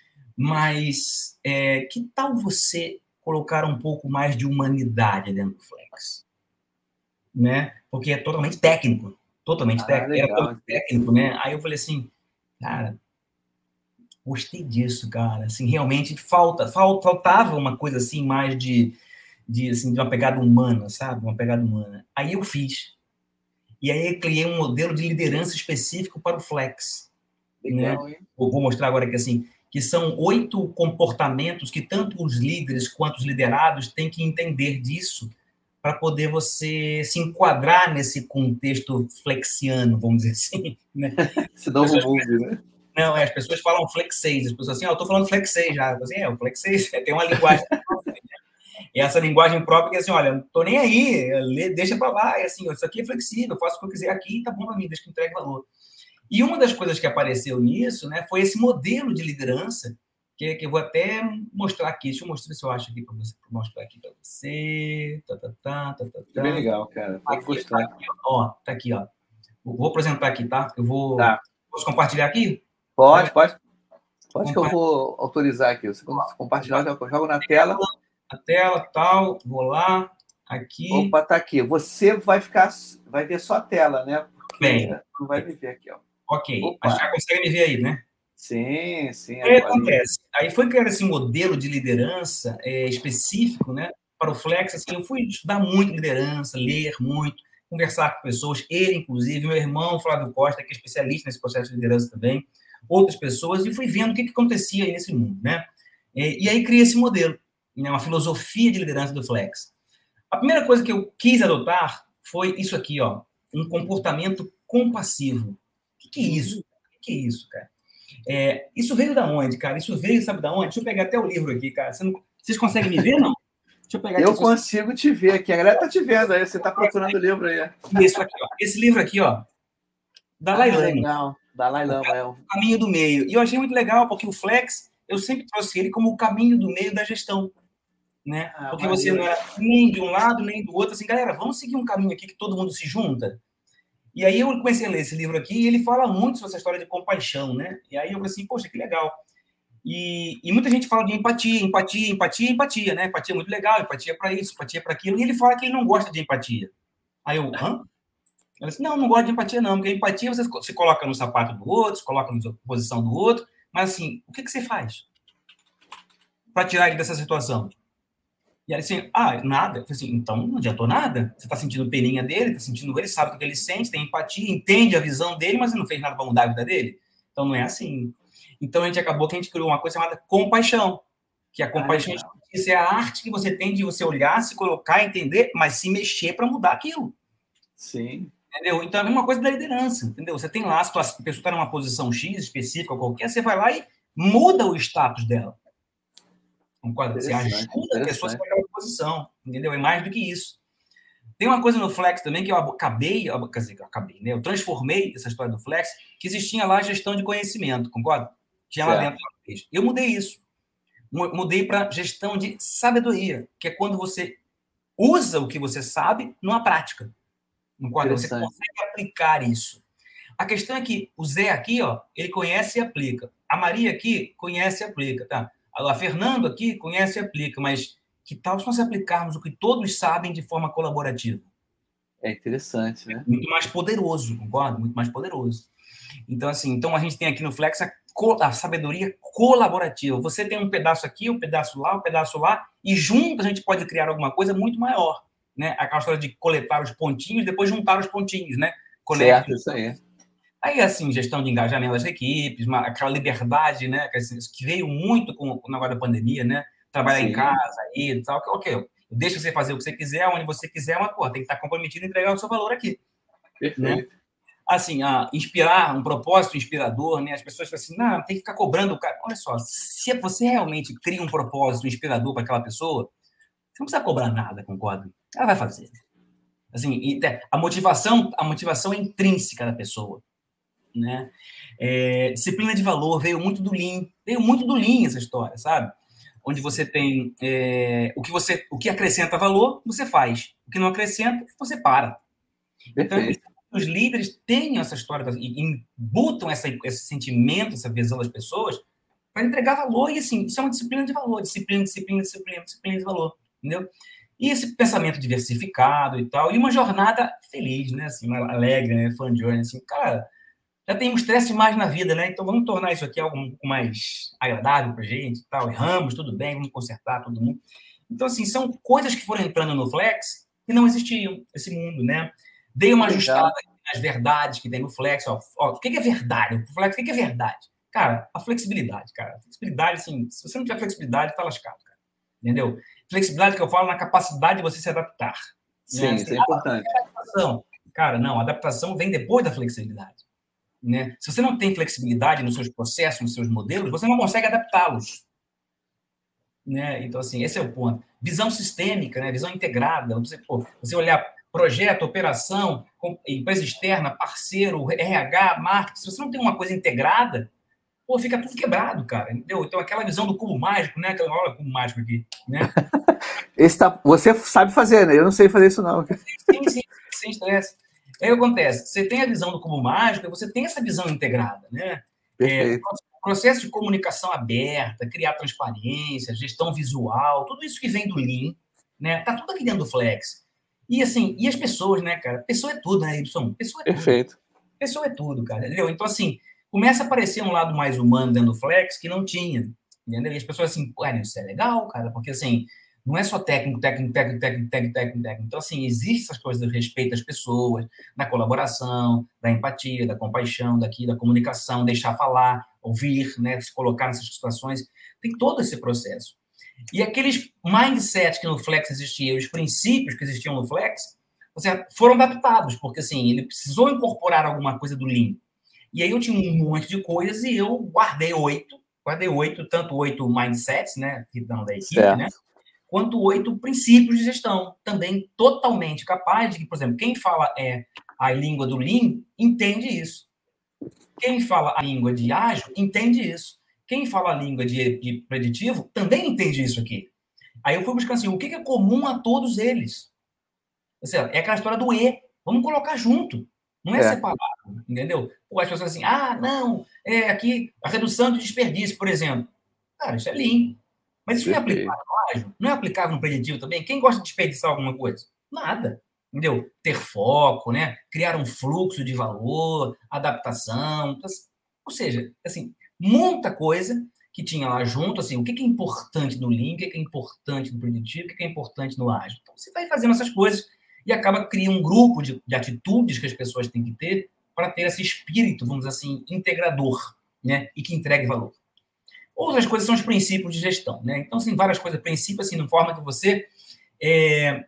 mas é, que tal você colocar um pouco mais de humanidade dentro do Flex? Né? Porque é totalmente técnico, totalmente ah, técnico, legal. era totalmente técnico, né? Aí eu falei assim, cara, gostei disso, cara, assim, realmente falta, falta faltava uma coisa assim mais de De, assim, de uma pegada humana, sabe? Uma pegada humana. Aí eu fiz. E aí eu criei um modelo de liderança específico para o Flex. Legal, né? Hein? Eu vou mostrar agora que, assim, que são oito comportamentos que tanto os líderes quanto os liderados têm que entender disso para poder você se enquadrar nesse contexto flexiano, vamos dizer assim. Né? Esse novo mundo, né? Não, é, as pessoas falam flexês. As pessoas assim, ó, oh, eu tô falando flexês já. Eu assim, é, o flexês tem uma linguagem... E essa linguagem própria que, assim, olha, não tô nem aí, deixa para lá, e assim, isso aqui é flexível, eu faço o que eu quiser aqui, tá bom para mim, deixa que entregue valor. E uma das coisas que apareceu nisso, né, foi esse modelo de liderança, que, que eu vou até mostrar aqui, deixa eu mostrar se eu acho aqui para você, vou mostrar aqui para você, tá, tá, tá, tá, tá, tá. Bem legal, cara, tá aqui, gostar. Tá aqui, ó, tá aqui, ó, vou apresentar aqui, tá? Eu vou, tá. Posso compartilhar aqui? Pode, pode, pode que eu vou autorizar aqui, você compartilhar, eu jogo na tela. A tela, tal, vou lá, aqui. Opa, tá aqui. Você vai ficar, vai ver só a tela, né? Porque Bem. não vai me ver aqui, ó. Ok, Opa. Mas já consegue me ver aí, né? Sim, sim. O que acontece? Aí foi criado esse modelo de liderança é, específico, né? Para o Flex, assim, eu fui estudar muito liderança, ler muito, conversar com pessoas, ele, inclusive, meu irmão, Flávio Costa, que é especialista nesse processo de liderança também, outras pessoas, e fui vendo o que, que acontecia aí nesse mundo, né? E, e aí criei esse modelo. Uma filosofia de liderança do Flex. A primeira coisa que eu quis adotar foi isso aqui, ó, um comportamento compassivo. O que, que é isso? O que, que é isso, cara? É, isso veio da onde, cara? Isso veio, sabe da onde? Deixa eu pegar até o livro aqui, cara. Você não... Vocês conseguem me ver, não? Deixa eu pegar eu aqui. Eu consigo te ver aqui. A galera tá te vendo aí. Você tá procurando o livro aí. Isso aqui, ó. Esse livro aqui, ó. Dalai Lama. Ah, legal. Dalai Lama, é o caminho do meio. E eu achei muito legal, porque o Flex, eu sempre trouxe ele como o caminho do meio da gestão. Né? Ah, porque você não é nem de um lado, nem do outro. Assim, galera, vamos seguir um caminho aqui que todo mundo se junta. E aí eu comecei a ler esse livro aqui e ele fala muito sobre essa história de compaixão, né? E aí eu falei assim, poxa, que legal. E, e muita gente fala de empatia, empatia, empatia, empatia, né? Empatia é muito legal, empatia para isso, empatia para aquilo. E ele fala que ele não gosta de empatia. Aí eu, hã? Eu disse, não, não gosto de empatia não, porque empatia você se coloca no sapato do outro, se coloca na posição do outro, mas assim, o que, que você faz para tirar ele dessa situação? E aí assim, ah, nada. Eu falei assim, então não adiantou nada. Você está sentindo peninha dele, está sentindo ele, sabe o que ele sente, tem empatia, entende a visão dele, mas não fez nada para mudar a vida dele. Então não é assim. Então a gente acabou que a gente criou uma coisa chamada compaixão, que a compaixão ah, é a arte que você tem de você olhar, se colocar, entender, mas se mexer para mudar aquilo. Sim. Entendeu? Então é a mesma coisa da liderança, entendeu? Você tem lá, a pessoa está numa posição X específica, qualquer, você vai lá e muda o status dela. Concorda? Você ajuda a pessoa a ficar naquela posição, entendeu? É mais do que isso. Tem uma coisa no Flex também que eu acabei, quer dizer, eu acabei, né? Eu transformei essa história do Flex, que existia lá a gestão de conhecimento, concorda? Tinha lá dentro. Eu mudei isso. Mudei para gestão de sabedoria, que é quando você usa o que você sabe numa prática. Concorda? Você consegue aplicar isso. A questão é que o Zé aqui, ó, ele conhece e aplica. A Maria aqui conhece e aplica, tá? A Fernando aqui conhece e aplica, mas que tal se nós aplicarmos o que todos sabem de forma colaborativa? É interessante, né? Muito mais poderoso, concorda? Muito mais poderoso. Então, assim, então a gente tem aqui no Flex a, a sabedoria colaborativa. Você tem um pedaço aqui, um pedaço lá, um pedaço lá, e juntos a gente pode criar alguma coisa muito maior, né? Aquela história de coletar os pontinhos, depois juntar os pontinhos, né? Conecta. Certo, isso aí. Aí, assim, gestão de engajamento das equipes, uma, aquela liberdade, né, que veio muito com o negócio da pandemia, né? Trabalhar Sim. em casa aí e tal. Ok, eu deixo você fazer o que você quiser, onde você quiser, mas, pô, tem que estar comprometido em entregar o seu valor aqui. Perfeito. Né? Assim, a inspirar, um propósito inspirador, né? As pessoas falam assim, não, tem que ficar cobrando o cara. Olha só, se você realmente cria um propósito inspirador para aquela pessoa, você não precisa cobrar nada, concorda? Ela vai fazer. Assim, a motivação, a motivação é intrínseca da pessoa. Né? É, disciplina de valor veio muito do Lean, veio muito do Lean essa história, sabe? Onde você tem é, o que você, o que acrescenta valor, você faz. O que não acrescenta, você para. Então, os líderes têm essa história e embutam essa, esse sentimento, essa visão das pessoas para entregar valor. E assim, isso é uma disciplina de valor, disciplina, disciplina, disciplina, disciplina de valor, entendeu? E esse pensamento diversificado e tal, e uma jornada feliz, né? Assim, alegre, né? Fun journey, assim, cara. Já tem um estresse demais na vida, né? Então vamos tornar isso aqui algo mais agradável para a gente e tal. Erramos, tudo bem, vamos consertar todo mundo. Então, assim, são coisas que foram entrando no Flex que não existiam, esse mundo, né? Dei uma ajustada nas verdades que tem no Flex. Ó, ó, o que é verdade? O Flex, o que é verdade? Cara, a flexibilidade, cara. A flexibilidade, assim, se você não tiver flexibilidade, tá lascado, cara. Entendeu? Flexibilidade que eu falo na capacidade de você se adaptar. Sim, né? Isso é importante. Adaptação. Cara, não, a adaptação vem depois da flexibilidade. Né? Se você não tem flexibilidade nos seus processos, nos seus modelos, você não consegue adaptá-los. Né? Então, assim, esse é o ponto. Visão sistêmica, né? Visão integrada. Você, pô, você olhar projeto, operação, empresa externa, parceiro, R H, marketing, se você não tem uma coisa integrada, pô, fica tudo quebrado, cara. Entendeu? Então, aquela visão do cubo mágico, né? Aquela, olha o cubo mágico aqui, né? Esse tá, você sabe fazer, né? Eu não sei fazer isso, não. Sim, sim, sem estresse. Aí o que acontece? Você tem a visão do cubo mágico, você tem essa visão integrada, né? É, processo de comunicação aberta, criar transparência, gestão visual, tudo isso que vem do Lean, né? Tá tudo aqui dentro do Flex. E assim, e as pessoas, né, cara? Pessoa é tudo, né, Y? Pessoa é Perfeito. tudo. Pessoa é tudo, cara, entendeu? Então, assim, começa a aparecer um lado mais humano dentro do Flex que não tinha, entendeu? E as pessoas assim, pô, isso é legal, cara, porque assim, não é só técnico, técnico, técnico, técnico, técnico, técnico, técnico. Então, assim, existem essas coisas do respeito às pessoas, da colaboração, da empatia, da compaixão, daqui, da comunicação, deixar falar, ouvir, né, se colocar nessas situações. Tem todo esse processo. E aqueles mindsets que no Flex existiam, os princípios que existiam no Flex, ou seja, foram adaptados, porque, assim, ele precisou incorporar alguma coisa do Lean. E aí eu tinha um monte de coisas e eu guardei oito, guardei oito, tanto oito mindsets, né, que dão da equipe, certo, né, quanto oito princípios de gestão, também totalmente capaz de que, por exemplo, quem fala é a língua do Lean, entende isso. Quem fala a língua de ágil, entende isso. Quem fala a língua de, de preditivo, também entende isso aqui. Aí eu fui buscar assim, o que é comum a todos eles? É aquela história do E. Vamos colocar junto. Não é, é. separado, entendeu? Ou as pessoas assim, ah, não, é aqui a redução de desperdício, por exemplo. Cara, isso é Lean. Mas isso Perfeito. Não é aplicável no ágil? Não é aplicável no preditivo também? Quem gosta de desperdiçar alguma coisa? Nada. Entendeu? Ter foco, né? Criar um fluxo de valor, adaptação. Ou seja, assim, muita coisa que tinha lá junto, assim, o que é importante no Lean, o que é importante no preditivo, o que é importante no ágil. Então, você vai fazendo essas coisas e acaba criando um grupo de, de atitudes que as pessoas têm que ter para ter esse espírito, vamos dizer assim, integrador, né? E que entregue valor. Outras coisas são os princípios de gestão, né? Então, assim, várias coisas, princípios, assim, de forma que você é,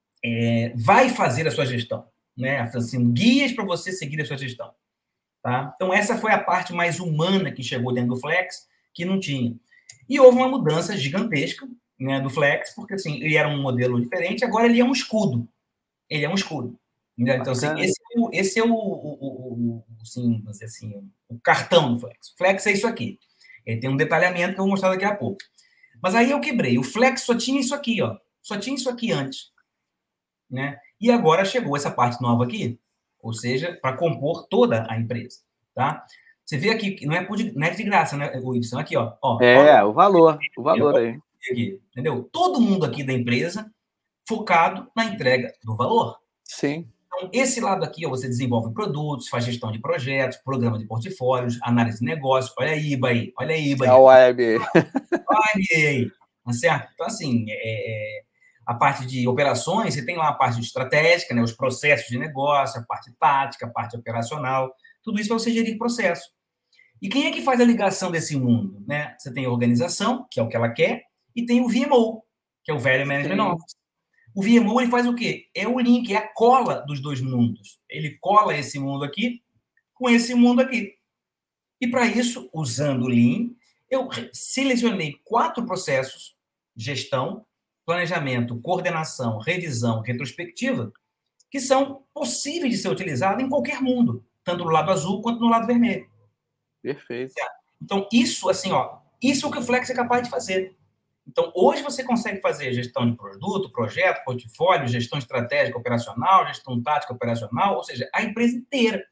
é, vai fazer a sua gestão, né? Assim, guias para você seguir a sua gestão, tá? Então, essa foi a parte mais humana que chegou dentro do Flex, que não tinha. E houve uma mudança gigantesca, né, do Flex, porque, assim, ele era um modelo diferente, agora ele é um escudo. Ele é um escudo. Né? Então, assim, esse é, o, esse é o, o, o, o, assim, vamos dizer assim, o cartão do Flex. O Flex é isso aqui. Ele tem um detalhamento que eu vou mostrar daqui a pouco. Mas aí eu quebrei. O Flex só tinha isso aqui, ó. Só tinha isso aqui antes. Né? E agora chegou essa parte nova aqui, ou seja, para compor toda a empresa. Tá? Você vê aqui, que não é, de, não é de graça, né, o Y? Aqui, ó. ó é, ó, o valor. O valor aí. Aqui, entendeu? Todo mundo aqui da empresa focado na entrega do valor. Sim. Então, esse lado aqui, ó, você desenvolve produtos, faz gestão de projetos, programa de portfólios, análise de negócio. Olha a I B A aí, olha a I B A aí. Olha a I B A. Olha a I B A aí, tá certo? Então, assim, é, é, a parte de operações, você tem lá a parte estratégica, né, os processos de negócio, a parte tática, a parte operacional, tudo isso para você gerir processo. E quem é que faz a ligação desse mundo? Né? Você tem a organização, que é o que ela quer, e tem o V M O, que é o Value Management Office. O V M O ele faz o quê? É o link, é a cola dos dois mundos. Ele cola esse mundo aqui com esse mundo aqui. E para isso, usando o Lean, eu selecionei quatro processos: gestão, planejamento, coordenação, revisão, retrospectiva, que são possíveis de ser utilizados em qualquer mundo, tanto no lado azul quanto no lado vermelho. Perfeito. Então, isso, assim, ó, isso é o que o Flex é capaz de fazer. Então, hoje você consegue fazer gestão de produto, projeto, portfólio, gestão estratégica operacional, gestão tática operacional, ou seja, a empresa inteira.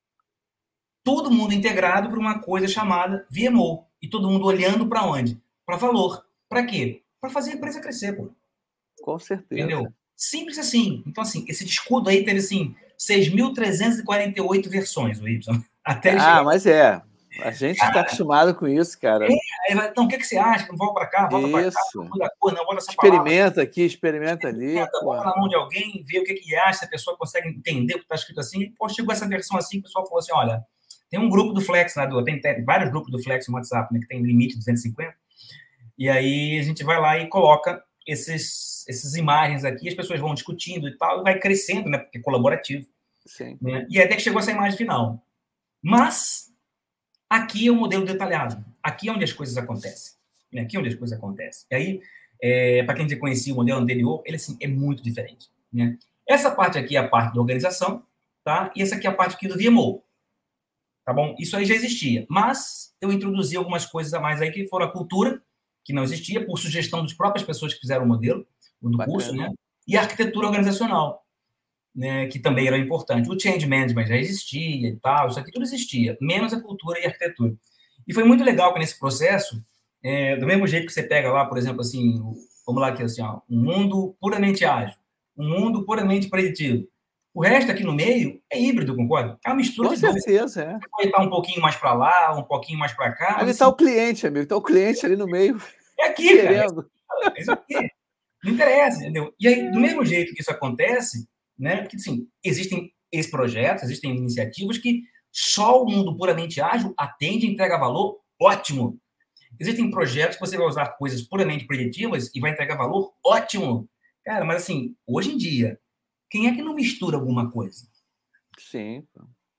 Todo mundo integrado para uma coisa chamada V M O. E todo mundo olhando para onde? Para valor. Para quê? Para fazer a empresa crescer, pô. Com certeza. Entendeu? Simples assim. Então, assim, esse escudo aí teve, assim, seis mil trezentas e quarenta e oito versões, o Y. Até ele ah, chegar. Mas é. A gente está acostumado com isso, cara. É, então, o que, que você acha? Não volta para cá, volta para cá, não muda a cor, não, bota essa experimenta palavra. aqui, experimenta ali. Experimenta, bota na mão de alguém, vê o que, que acha, se a pessoa consegue entender o que está escrito assim. E, pô, chegou essa versão assim, o pessoal falou assim, olha, tem um grupo do Flex, né, do, tem, tem vários grupos do Flex no WhatsApp, né, que tem limite de duzentos e cinquenta, e aí a gente vai lá e coloca esses, essas imagens aqui, as pessoas vão discutindo e tal, e vai crescendo, né, porque é colaborativo. Sim. Né, e até que chegou essa imagem final. Mas aqui é o modelo detalhado. Aqui é onde as coisas acontecem. Aqui é onde as coisas acontecem. E aí, é, para quem já conhecia o modelo anterior, ele assim, é muito diferente. Né? Essa parte aqui é a parte da organização, tá? E essa aqui é a parte aqui do V M O. Tá bom? Isso aí já existia. Mas eu introduzi algumas coisas a mais aí, que foram a cultura, que não existia, por sugestão das próprias pessoas que fizeram o modelo, o do Bacana. Curso, né? E a arquitetura organizacional. Né, que também era importante. O change management já existia e tal, isso aqui tudo existia, menos a cultura e a arquitetura. E foi muito legal que nesse processo, é, do mesmo jeito que você pega lá, por exemplo, assim, vamos lá aqui, assim, ó, um mundo puramente ágil, um mundo puramente preditivo. O resto aqui no meio é híbrido, concorda? É uma mistura Com de dois. Com certeza, é. Você pode estar um pouquinho mais para lá, um pouquinho mais para cá. Ali está assim, o cliente, amigo, está o cliente ali no meio. É aqui, querendo. Cara. É isso aqui. Não interessa, entendeu? E aí, do mesmo jeito que isso acontece, né? Porque, assim, existem esses projetos, existem iniciativas que só o mundo puramente ágil atende e entrega valor, ótimo. Existem projetos que você vai usar coisas puramente preditivas e vai entregar valor, ótimo. Cara, mas assim, hoje em dia, quem é que não mistura alguma coisa? Sim.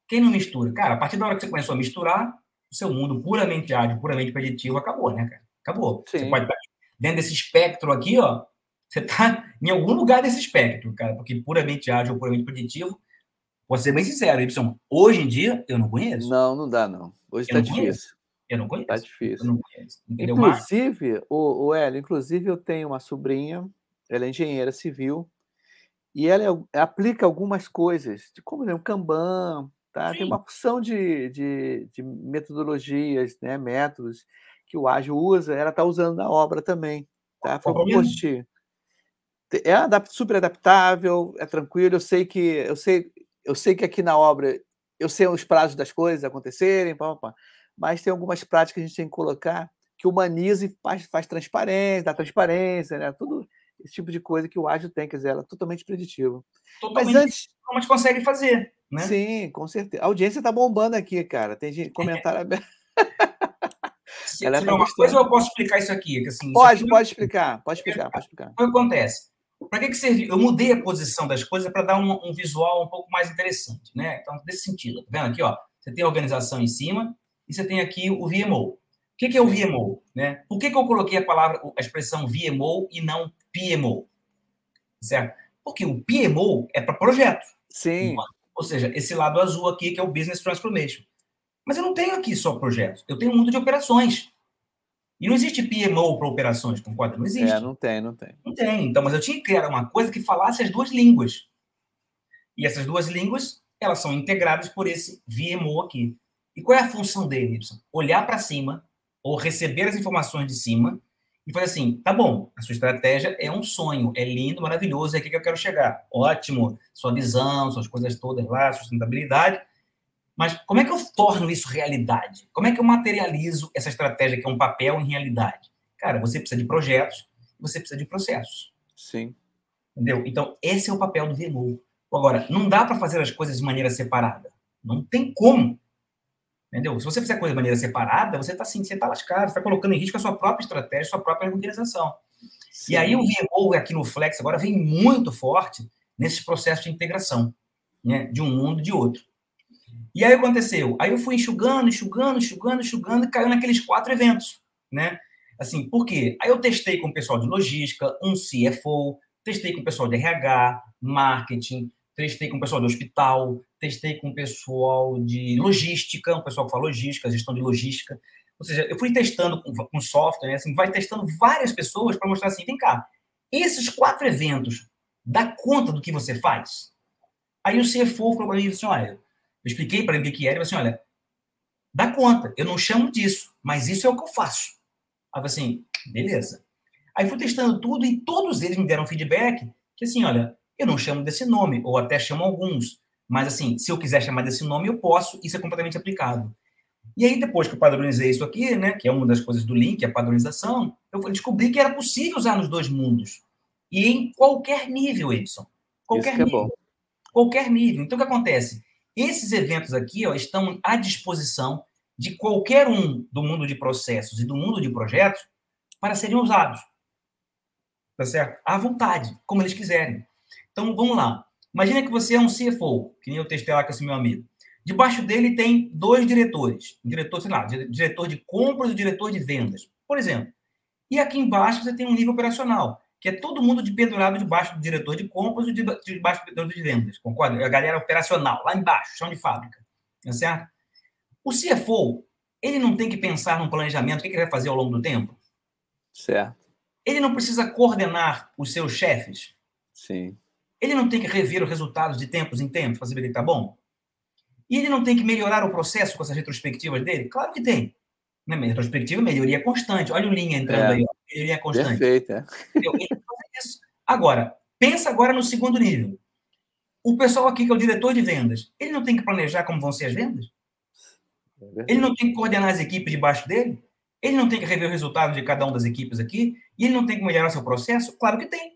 Quem não mistura? Cara, a partir da hora que você começou a misturar, o seu mundo puramente ágil, puramente preditivo, acabou, né, cara? Acabou. Sim. Você pode estar dentro desse espectro aqui, ó, você está em algum lugar desse espectro, cara, porque puramente ágil, puramente preditivo, vou ser bem sincero, Y, hoje em dia, eu não conheço. Não, não dá, não. Hoje está difícil. Conheço. Eu não conheço. Tá difícil. Eu não conheço. Entendeu? Inclusive, o, o Hélio, inclusive eu tenho uma sobrinha, ela é engenheira civil, e ela é, aplica algumas coisas, de como é um Kanban, tá? Tem uma opção de, de, de metodologias, né, métodos que o Ágil usa, ela está usando na obra também. Tá? Falou, poxa, é adap super adaptável, é tranquilo, eu sei que eu sei, eu sei que aqui na obra eu sei os prazos das coisas acontecerem, pá, pá, pá, mas tem algumas práticas que a gente tem que colocar que humaniza e faz, faz transparência, dá transparência, né? Tudo esse tipo de coisa que o Ágil tem, quer dizer, ela é totalmente preditiva. Totalmente. Mas antes... Como a gente consegue fazer, né? Sim, com certeza. A audiência está bombando aqui, cara. Tem gente, comentário aberto. Se ela tá uma coisa, eu posso explicar isso aqui? Que, assim, pode, isso aqui pode explicar, pode explicar, pode explicar. O que acontece? Para que, que serviu? Eu mudei a posição das coisas para dar um, um visual um pouco mais interessante, né? Então, desse sentido, tá vendo aqui, ó? Você tem a organização em cima e você tem aqui o V M O. O que, que é o V M O? Né? Por que, que eu coloquei a palavra, a expressão V M O e não P M O? Certo? Porque o P M O é para projeto. Sim. Ou seja, esse lado azul aqui, que é o Business Transformation. Mas eu não tenho aqui só projetos, eu tenho um mundo de operações. E não existe P M O para operações, concorda? Não existe. É, não tem, não tem. Não tem. Então, mas eu tinha que criar uma coisa que falasse as duas línguas. E essas duas línguas, elas são integradas por esse V M O aqui. E qual é a função dele, Y? Olhar para cima, ou receber as informações de cima, e fazer assim, tá bom, a sua estratégia é um sonho, é lindo, maravilhoso, é aqui que eu quero chegar. Ótimo, sua visão, suas coisas todas lá, sustentabilidade. Mas como é que eu torno isso realidade? Como é que eu materializo essa estratégia que é um papel em realidade? Cara, você precisa de projetos, você precisa de processos. Sim. Entendeu? Então, esse é o papel do V M O. Agora, não dá para fazer as coisas de maneira separada. Não tem como. Entendeu? Se você fizer coisa de maneira separada, você está assim, você está lascado, você está colocando em risco a sua própria estratégia, a sua própria organização. Sim. E aí o V M O aqui no Flex agora vem muito forte nesses processos de integração, né? De um mundo e de outro. E aí aconteceu, aí eu fui enxugando, enxugando, enxugando, enxugando e caiu naqueles quatro eventos, né? Assim, por quê? Aí eu testei com o pessoal de logística, um C F O, testei com o pessoal de R H, marketing, testei com o pessoal de hospital, testei com o pessoal de logística, o pessoal que fala logística, gestão de logística. Ou seja, eu fui testando com, com software, né? Assim, vai testando várias pessoas para mostrar assim, vem cá, esses quatro eventos dá conta do que você faz? Aí o C F O falou para mim assim, olha, eu expliquei para ele o que era, e falei assim, olha, dá conta, eu não chamo disso, mas isso é o que eu faço. Aí eu falei assim, beleza. Aí fui testando tudo e todos eles me deram feedback que assim, olha, eu não chamo desse nome, ou até chamo alguns, mas assim, se eu quiser chamar desse nome, eu posso, isso é completamente aplicável. E aí, depois que eu padronizei isso aqui, né, que é uma das coisas do Lean, a padronização, eu descobri que era possível usar nos dois mundos. E em qualquer nível, Edson. Qualquer isso que nível. É bom. Qualquer nível. Então, o que acontece? Esses eventos aqui, ó, estão à disposição de qualquer um do mundo de processos e do mundo de projetos para serem usados. Tá certo? À vontade, como eles quiserem. Então, vamos lá. Imagina que você é um C F O, que nem eu testei lá com esse meu amigo. Debaixo dele tem dois diretores. Um diretor, sei lá, diretor de compras e diretor de vendas, por exemplo. E aqui embaixo você tem um nível operacional, que é todo mundo de pendurado debaixo do diretor de compras e debaixo do diretor de vendas, concorda? A galera operacional, lá embaixo, chão de fábrica. Tá certo? O C F O, ele não tem que pensar num planejamento, o que ele vai fazer ao longo do tempo? Certo. Ele não precisa coordenar os seus chefes? Sim. Ele não tem que rever os resultados de tempos em tempos para saber que está bom? E ele não tem que melhorar o processo com essas retrospectivas dele? Claro que tem. Né? Retrospectiva, melhoria constante. Olha o Linha entrando é. aí. Ó. Melhoria constante. Perfeito, é. Ele tem que fazer isso. Agora, pensa agora no segundo nível. O pessoal aqui, que é o diretor de vendas, ele não tem que planejar como vão ser as vendas? É ele não tem que coordenar as equipes debaixo dele? Ele não tem que rever o resultado de cada uma das equipes aqui? E ele não tem que melhorar seu processo? Claro que tem.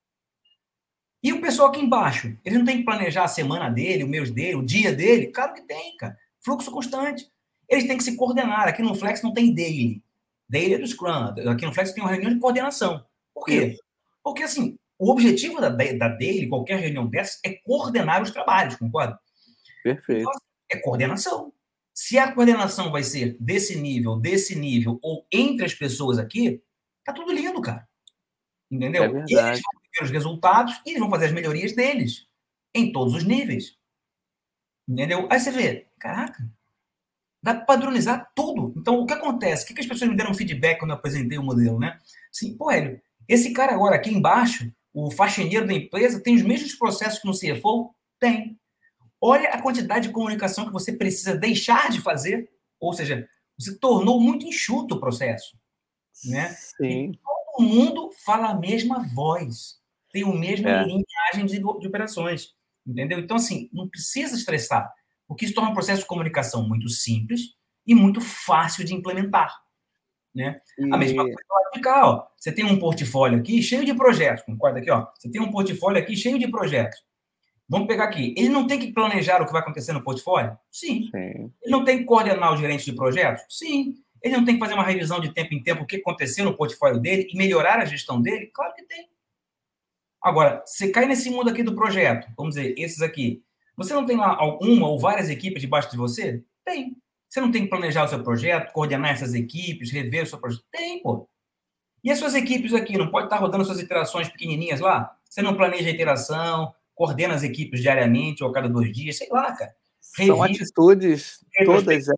E o pessoal aqui embaixo, ele não tem que planejar a semana dele, o mês dele, o dia dele? Claro que tem, cara. Fluxo constante. Eles têm que se coordenar. Aqui no Flex não tem daily. Daily é do Scrum. Aqui no Flex tem uma reunião de coordenação. Por quê? Isso. Porque, assim, o objetivo da, da daily, qualquer reunião dessas, é coordenar os trabalhos, concorda? Perfeito. Então, É coordenação. Se a coordenação vai ser desse nível, desse nível, ou entre as pessoas aqui, tá tudo lindo, cara. Entendeu? É verdade. Eles vão ter os resultados e eles vão fazer as melhorias deles, em todos os níveis. Entendeu? Aí você vê, caraca, dá para padronizar tudo. Então, o que acontece? O que, que as pessoas me deram feedback quando eu apresentei o modelo, né? Assim, pô, Hélio, esse cara agora aqui embaixo, o faxineiro da empresa, tem os mesmos processos que no C F O? Tem. Olha a quantidade de comunicação que você precisa deixar de fazer, ou seja, você tornou muito enxuto o processo, né? Sim. E todo mundo fala a mesma voz, tem a mesma É. linhagem de, de operações, entendeu? Então, assim, não precisa estressar, porque isso torna um processo de comunicação muito simples e muito fácil de implementar, né? E... A mesma coisa lá de cá, ó. Você tem um portfólio aqui cheio de projetos, concorda aqui, ó? Você tem um portfólio aqui cheio de projetos. Vamos pegar aqui. Ele não tem que planejar o que vai acontecer no portfólio? Sim. Sim. Ele não tem que coordenar o gerente de projetos? Sim. Ele não tem que fazer uma revisão de tempo em tempo o que aconteceu no portfólio dele e melhorar a gestão dele? Claro que tem. Agora, você cai nesse mundo aqui do projeto, vamos dizer, esses aqui, você não tem lá uma ou várias equipes debaixo de você? Tem. Você não tem que planejar o seu projeto, coordenar essas equipes, rever o seu projeto? Tem, pô. E as suas equipes aqui, não pode estar rodando suas iterações pequenininhas lá? Você não planeja a iteração, coordena as equipes diariamente ou a cada dois dias, sei lá, cara. São Revisa, atitudes, todas,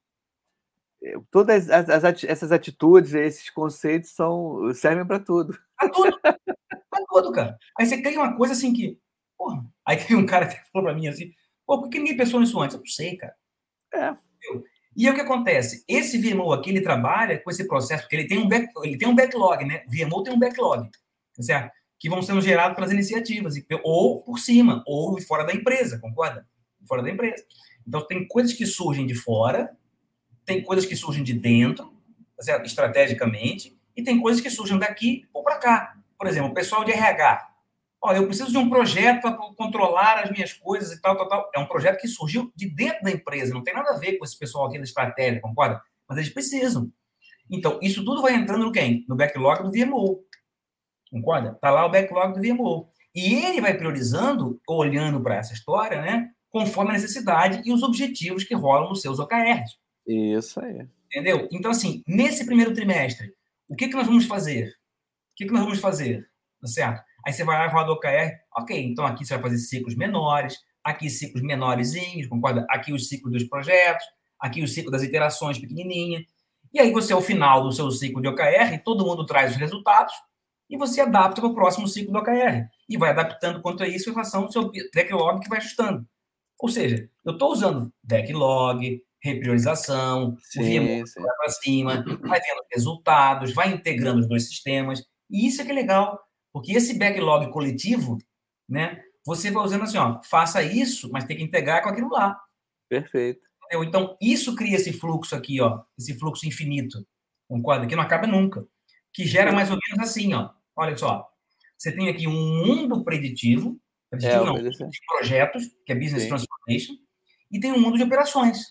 todas as, as, essas atitudes, esses conceitos são, servem para tudo. Para tudo. Para tudo, cara. Aí você cria uma coisa assim que... Porra. Aí tem um cara que falou para mim assim, pô, por que ninguém pensou nisso antes? Eu não sei, cara. É. E aí o que acontece? Esse V M O aqui, ele trabalha com esse processo, porque ele tem um, back, ele tem um backlog, né? O V M O tem um backlog, certo? Que vão sendo gerados pelas iniciativas, ou por cima, ou fora da empresa, concorda? Fora da empresa. Então, tem coisas que surgem de fora, tem coisas que surgem de dentro, certo? Estrategicamente, e tem coisas que surgem daqui ou para cá. Por exemplo, o pessoal de R H. Olha, eu preciso de um projeto para controlar as minhas coisas e tal, tal, tal. É um projeto que surgiu de dentro da empresa, não tem nada a ver com esse pessoal aqui da estratégia, concorda? Mas eles precisam. Então, isso tudo vai entrando no quem? No backlog do V M O. Concorda? Está lá o backlog do V M O. E ele vai priorizando, olhando para essa história, né? Conforme a necessidade e os objetivos que rolam nos seus O K Rs. Isso aí. Entendeu? Então, assim, nesse primeiro trimestre, o que, que nós vamos fazer? O que, que nós vamos fazer? Tá certo? Aí você vai lá e roda o O K R. Ok, então aqui você vai fazer ciclos menores, aqui ciclos menorzinhos, concorda? Aqui o ciclo dos projetos, aqui o ciclo das iterações pequenininha. E aí você, ao final do seu ciclo de O K R, todo mundo traz os resultados e você adapta para o próximo ciclo do O K R. E vai adaptando quanto a isso em relação ao seu backlog que vai ajustando. Ou seja, eu estou usando backlog, repriorização, sim, o V M O vai para cima, vai vendo resultados, vai integrando os dois sistemas. E isso é que é legal, porque esse backlog coletivo, né, você vai usando assim, ó, faça isso, mas tem que integrar com aquilo lá. Perfeito. Entendeu? Então, isso cria esse fluxo aqui, ó, esse fluxo infinito, concorda? Que não acaba nunca. Que gera mais ou menos assim, ó. Olha só, você tem aqui um mundo preditivo, preditivo é, não, de projetos, que é Business Sim. Transformation, e tem um mundo de operações.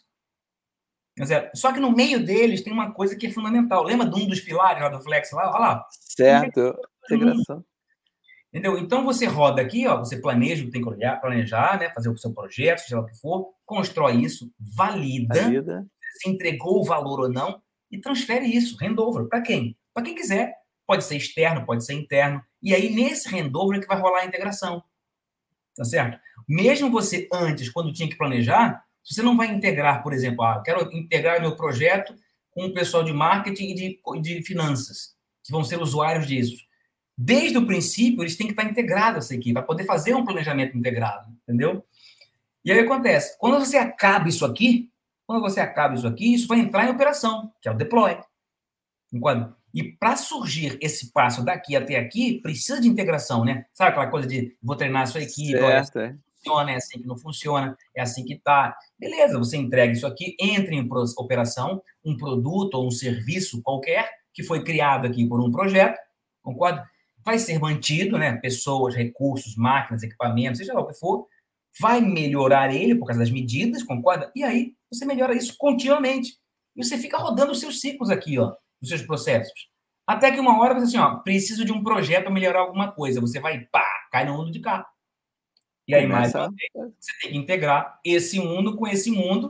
Só que no meio deles tem uma coisa que é fundamental. Lembra de um dos pilares lá do Flex? Lá? Olha lá. Certo. Integração. Entendeu? Então, você roda aqui, ó, você planeja o que tem que olhar, planejar, né, fazer o seu projeto, seja lá o que for, constrói isso, valida, valida. Se entregou o valor ou não, e transfere isso, handover. Para quem? Para quem quiser. Pode ser externo, pode ser interno. E aí, nesse handover é que vai rolar a integração. Tá certo? Mesmo você, antes, quando tinha que planejar, você não vai integrar, por exemplo, ah, eu quero integrar meu projeto com o pessoal de marketing e de, de finanças, que vão ser usuários disso. Desde o princípio, eles têm que estar integrados essa equipe, para poder fazer um planejamento integrado, entendeu? E aí acontece, quando você acaba isso aqui, quando você acaba isso aqui, isso vai entrar em operação, que é o deploy. Enquanto, e para surgir esse passo daqui até aqui, precisa de integração, né? Sabe aquela coisa de vou treinar a sua equipe, certo, olha, assim que funciona, é assim que não funciona, é assim que tá. Beleza, você entrega isso aqui, entra em operação, um produto ou um serviço qualquer que foi criado aqui por um projeto, concorda? Vai ser mantido, né? Pessoas, recursos, máquinas, equipamentos, seja lá o que for, vai melhorar ele por causa das medidas, concorda? E aí você melhora isso continuamente. E você fica rodando os seus ciclos aqui, ó, os seus processos. Até que uma hora você assim, ó, preciso de um projeto para melhorar alguma coisa. Você vai, pá, cai no mundo de cá. E aí, mais uma vez, você tem que integrar esse mundo com esse mundo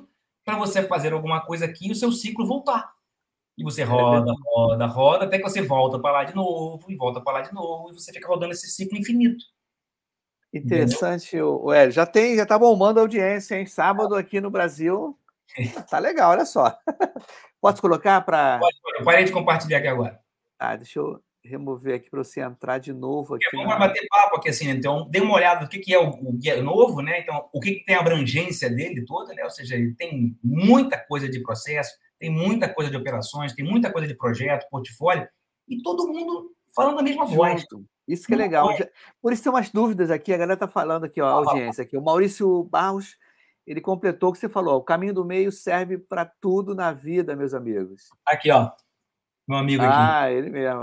para você fazer alguma coisa aqui e o seu ciclo voltar. E você roda, roda, roda, até que você volta para lá de novo, e volta para lá de novo, e você fica rodando esse ciclo infinito. Interessante, o Hélio. Já tem, já tá bombando a audiência, hein? Sábado aqui no Brasil. Tá legal, olha só. Posso colocar para. Pode, pode. Eu parei de compartilhar aqui agora. Ah, deixa eu remover aqui para você entrar de novo aqui. Vamos na... bater papo aqui, assim, então, dê uma olhada no que, que é o, o que é novo, né? Então, o que, que tem a abrangência dele toda, né? Ou seja, ele tem muita coisa de processo, tem muita coisa de operações, tem muita coisa de projeto, portfólio, e todo mundo falando a mesma voz. Isso que é legal. Já... Por isso tem umas dúvidas aqui, a galera tá falando aqui, ó, a audiência aqui. O Maurício Barros, ele completou o que você falou, ó, o caminho do meio serve para tudo na vida, meus amigos. Aqui, ó. Meu amigo aqui. Ah, ele mesmo.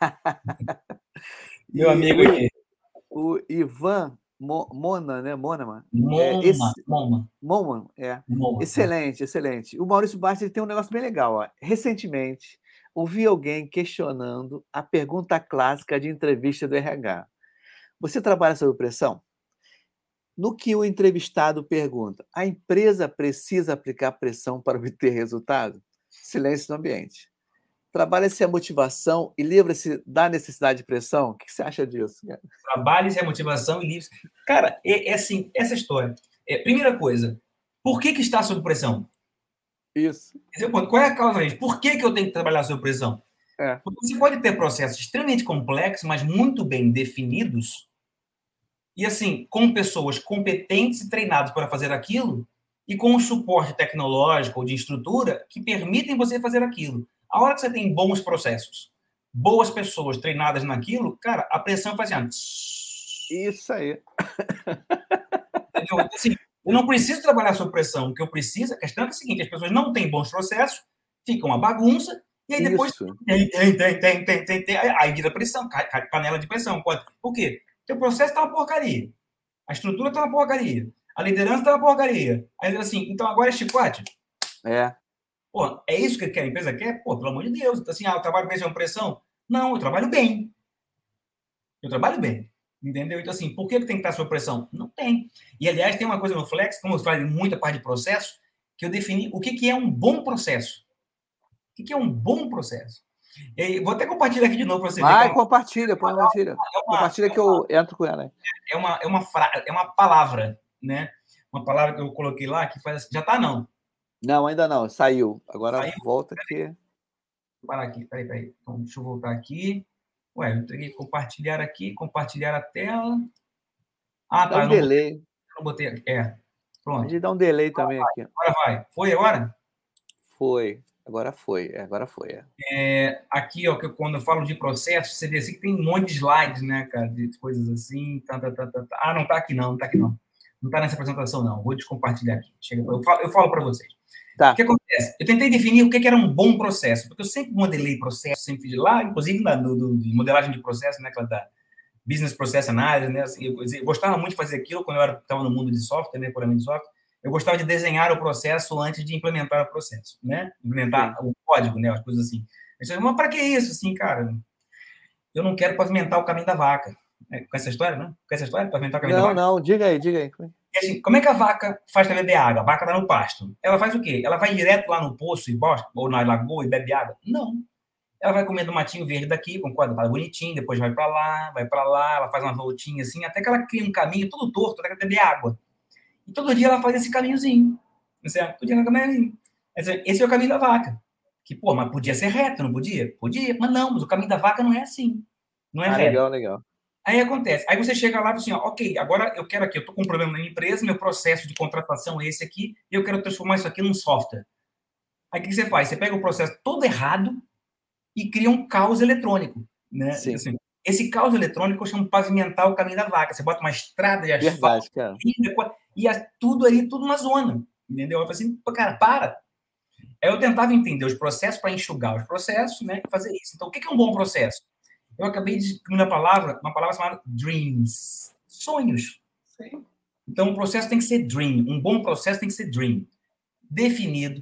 Meu amigo aqui. O Ivan Mona, né? Monaman. Moma, é, esse... Moma. Moman, é. Moma. Excelente, excelente. O Maurício Barros ele tem um negócio bem legal. Ó. Recentemente, ouvi alguém questionando a pergunta clássica de entrevista do R H. Você trabalha sob pressão? No que o entrevistado pergunta, a empresa precisa aplicar pressão para obter resultado? Silêncio no ambiente. Trabalha-se a motivação e livra-se da necessidade de pressão? O que você acha disso? Trabalhe-se a motivação e livre-se. Cara, é, é assim, essa história. É, primeira coisa, por que, que está sob pressão? Isso. Qual é a causa disso? Por que, que eu tenho que trabalhar sob pressão? É. Porque você pode ter processos extremamente complexos, mas muito bem definidos, e assim, com pessoas competentes e treinadas para fazer aquilo, e com um suporte tecnológico ou de estrutura que permitem você fazer aquilo. A hora que você tem bons processos, boas pessoas treinadas naquilo, cara, a pressão faz assim. Isso aí. Entendeu? Assim, eu não preciso trabalhar sob pressão. O que eu preciso, a questão é a seguinte: as pessoas não têm bons processos, fica uma bagunça, e aí depois Isso. tem, tem, tem, tem, tem, tem, tem, aí vira pressão, cai, cai, panela de pressão. Pode. Por quê? Teu processo está uma porcaria. A estrutura está uma porcaria. A liderança está uma porcaria. Aí assim, então agora é chicote. É. Pô, é isso que a empresa quer? Pô, pelo amor de Deus. Então, assim, ah, eu trabalho bem sob pressão? Não, eu trabalho bem. Eu trabalho bem. Entendeu? Então, assim, por que tem que estar sob pressão? Não tem. E, aliás, tem uma coisa no Flex, como eu falei muita parte de processo, que eu defini o que, que é um bom processo. O que, que é um bom processo? E vou até compartilhar aqui de novo para você Vai, ver. compartilha, põe compartilha. É uma, compartilha que eu entro com ela. É uma, é uma, fra... é uma palavra, né? Uma palavra que eu coloquei lá que faz assim. Já tá, não? Não, ainda não. Saiu. Agora Saiu? volta aqui. Vou parar aqui. Peraí, peraí. Então, deixa eu voltar aqui. Ué, eu tenho que compartilhar aqui, compartilhar a tela. Ah, tá. Dá um delay. Botei, não botei aqui. É. Pronto. A gente dá um delay agora também vai, aqui. Agora vai. Foi agora? Foi. Agora foi. Agora foi. É. É, aqui, ó, que eu, quando eu falo de processo, você vê assim que tem um monte de slides, né, cara, de coisas assim. Tá, tá, tá, tá, tá. Ah, não tá aqui não, não tá aqui não. Não tá nessa apresentação, não. Vou descompartilhar aqui. Chega, eu falo, eu falo para vocês. Tá. O que acontece? Eu tentei definir o que era um bom processo, porque eu sempre modelei processo, sempre fiz lá, inclusive na do, do, de modelagem de processo, né, aquela da Business Process Analysis, né, assim, eu, eu gostava muito de fazer aquilo quando eu estava no mundo de software, né, puramente de software. Eu gostava de desenhar o processo antes de implementar o processo, né, implementar Sim. o código, né, as coisas assim. Eu disse, mas para que isso, assim, cara? Eu não quero pavimentar o caminho da vaca. É, com essa história, né? Com essa história, pavimentar o caminho não, da vaca? Não, não, diga aí, diga aí. Assim, como é que a vaca faz para beber água? A vaca está no pasto. Ela faz o quê? Ela vai direto lá no poço e bosta, ou na lagoa e bebe água? Não. Ela vai comendo matinho verde daqui, com quadro bonitinho, depois vai para lá, vai para lá, ela faz uma voltinha assim, até que ela cria um caminho todo torto, até que ela beber água. E todo dia ela faz esse caminhozinho. Certo? Todo dia ela caminhozinho. Esse é o caminho da vaca. Que, pô, mas podia ser reto, não podia? Podia, mas não, mas o caminho da vaca não é assim. Não é ah, reto. Legal, legal. Aí acontece. Aí você chega lá e assim, ó, ok, agora eu quero aqui, eu estou com um problema na minha empresa, meu processo de contratação é esse aqui, e eu quero transformar isso aqui num software. Aí o que você faz? Você pega o processo todo errado e cria um caos eletrônico, né? Sim. Assim, esse caos eletrônico eu chamo pavimentar o caminho da vaca. Você bota uma estrada de asfalto, Verdade, e é tudo ali, tudo uma zona, entendeu? Eu falei assim, cara, para. Aí eu tentava entender os processos para enxugar os processos, né? E fazer isso. Então, o que é um bom processo? Eu acabei de descobrir uma palavra, uma palavra chamada dreams, sonhos. Sim. Então, o processo tem que ser dream. Um bom processo tem que ser dream. Definido,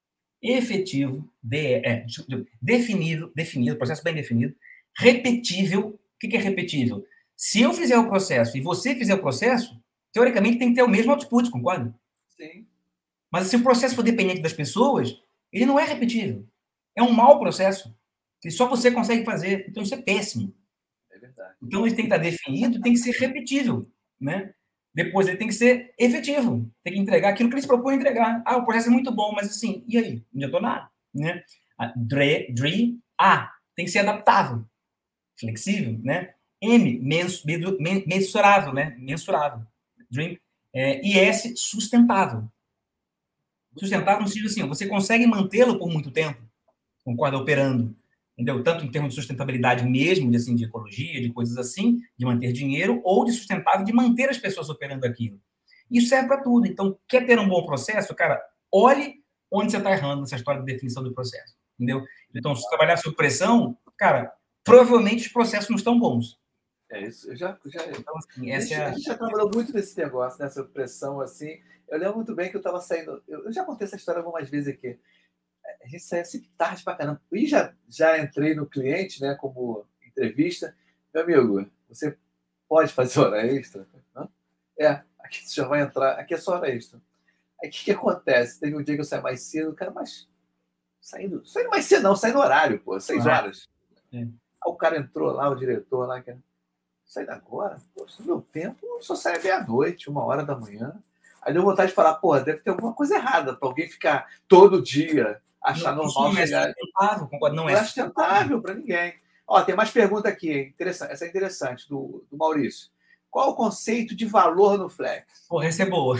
efetivo, de, é, definido, definido, processo bem definido, repetível. O que é repetível? Se eu fizer o processo e você fizer o processo, teoricamente tem que ter o mesmo output, concorda? Sim. Mas se o processo for dependente das pessoas, ele não é repetível. É um mau processo, que só você consegue fazer. Então, isso é péssimo. É verdade. Então, ele tem que estar definido, tem que ser repetível, né? Depois, ele tem que ser efetivo. Tem que entregar aquilo que ele se propõe a entregar. Ah, o processo é muito bom, mas assim, e aí? Não adiantou nada, né? Dre, Dre, A, tem que ser adaptável, flexível, né? M, mens, mensurável, né? Mensurável. Dream. É, e S, sustentável. Sustentável no sentido assim, você consegue mantê-lo por muito tempo, concorda? Operando, entendeu? Tanto em termos de sustentabilidade mesmo, de, assim, de ecologia, de coisas assim, de manter dinheiro, ou de sustentável, de manter as pessoas operando aquilo. Isso serve para tudo. Então, quer ter um bom processo, cara, olhe onde você está errando nessa história de definição do processo, entendeu? Então, se trabalhar sob pressão, cara, provavelmente os processos não estão bons. É isso, eu já, já então, assim, essa a, gente, é a... a gente já trabalhou muito nesse negócio, nessa pressão, assim. Eu lembro muito bem que eu estava saindo. Eu, eu já contei essa história algumas vezes aqui. A gente saía sempre tarde pra caramba. E já, já entrei no cliente, né, como entrevista. Meu amigo, você pode fazer hora extra? Não? É, aqui você já vai entrar, aqui é só hora extra. Aí o que, que acontece? Teve um dia que eu saí mais cedo, cara, mas saindo, saindo mais cedo, não, saindo no horário, pô, seis horas. É. Aí o cara entrou lá, o diretor lá, que sai agora? Poxa, no meu tempo, eu só saio meia-noite, uma hora da manhã. Aí deu vontade de falar, pô, deve ter alguma coisa errada para alguém ficar todo dia, achar não, normal não chegar. É sustentável, concordo, não, não é, é sustentável para ninguém. Ó, tem mais pergunta aqui, interessante. Essa é interessante, do, do Maurício. Qual o conceito de valor no Flex? Porra, essa é boa.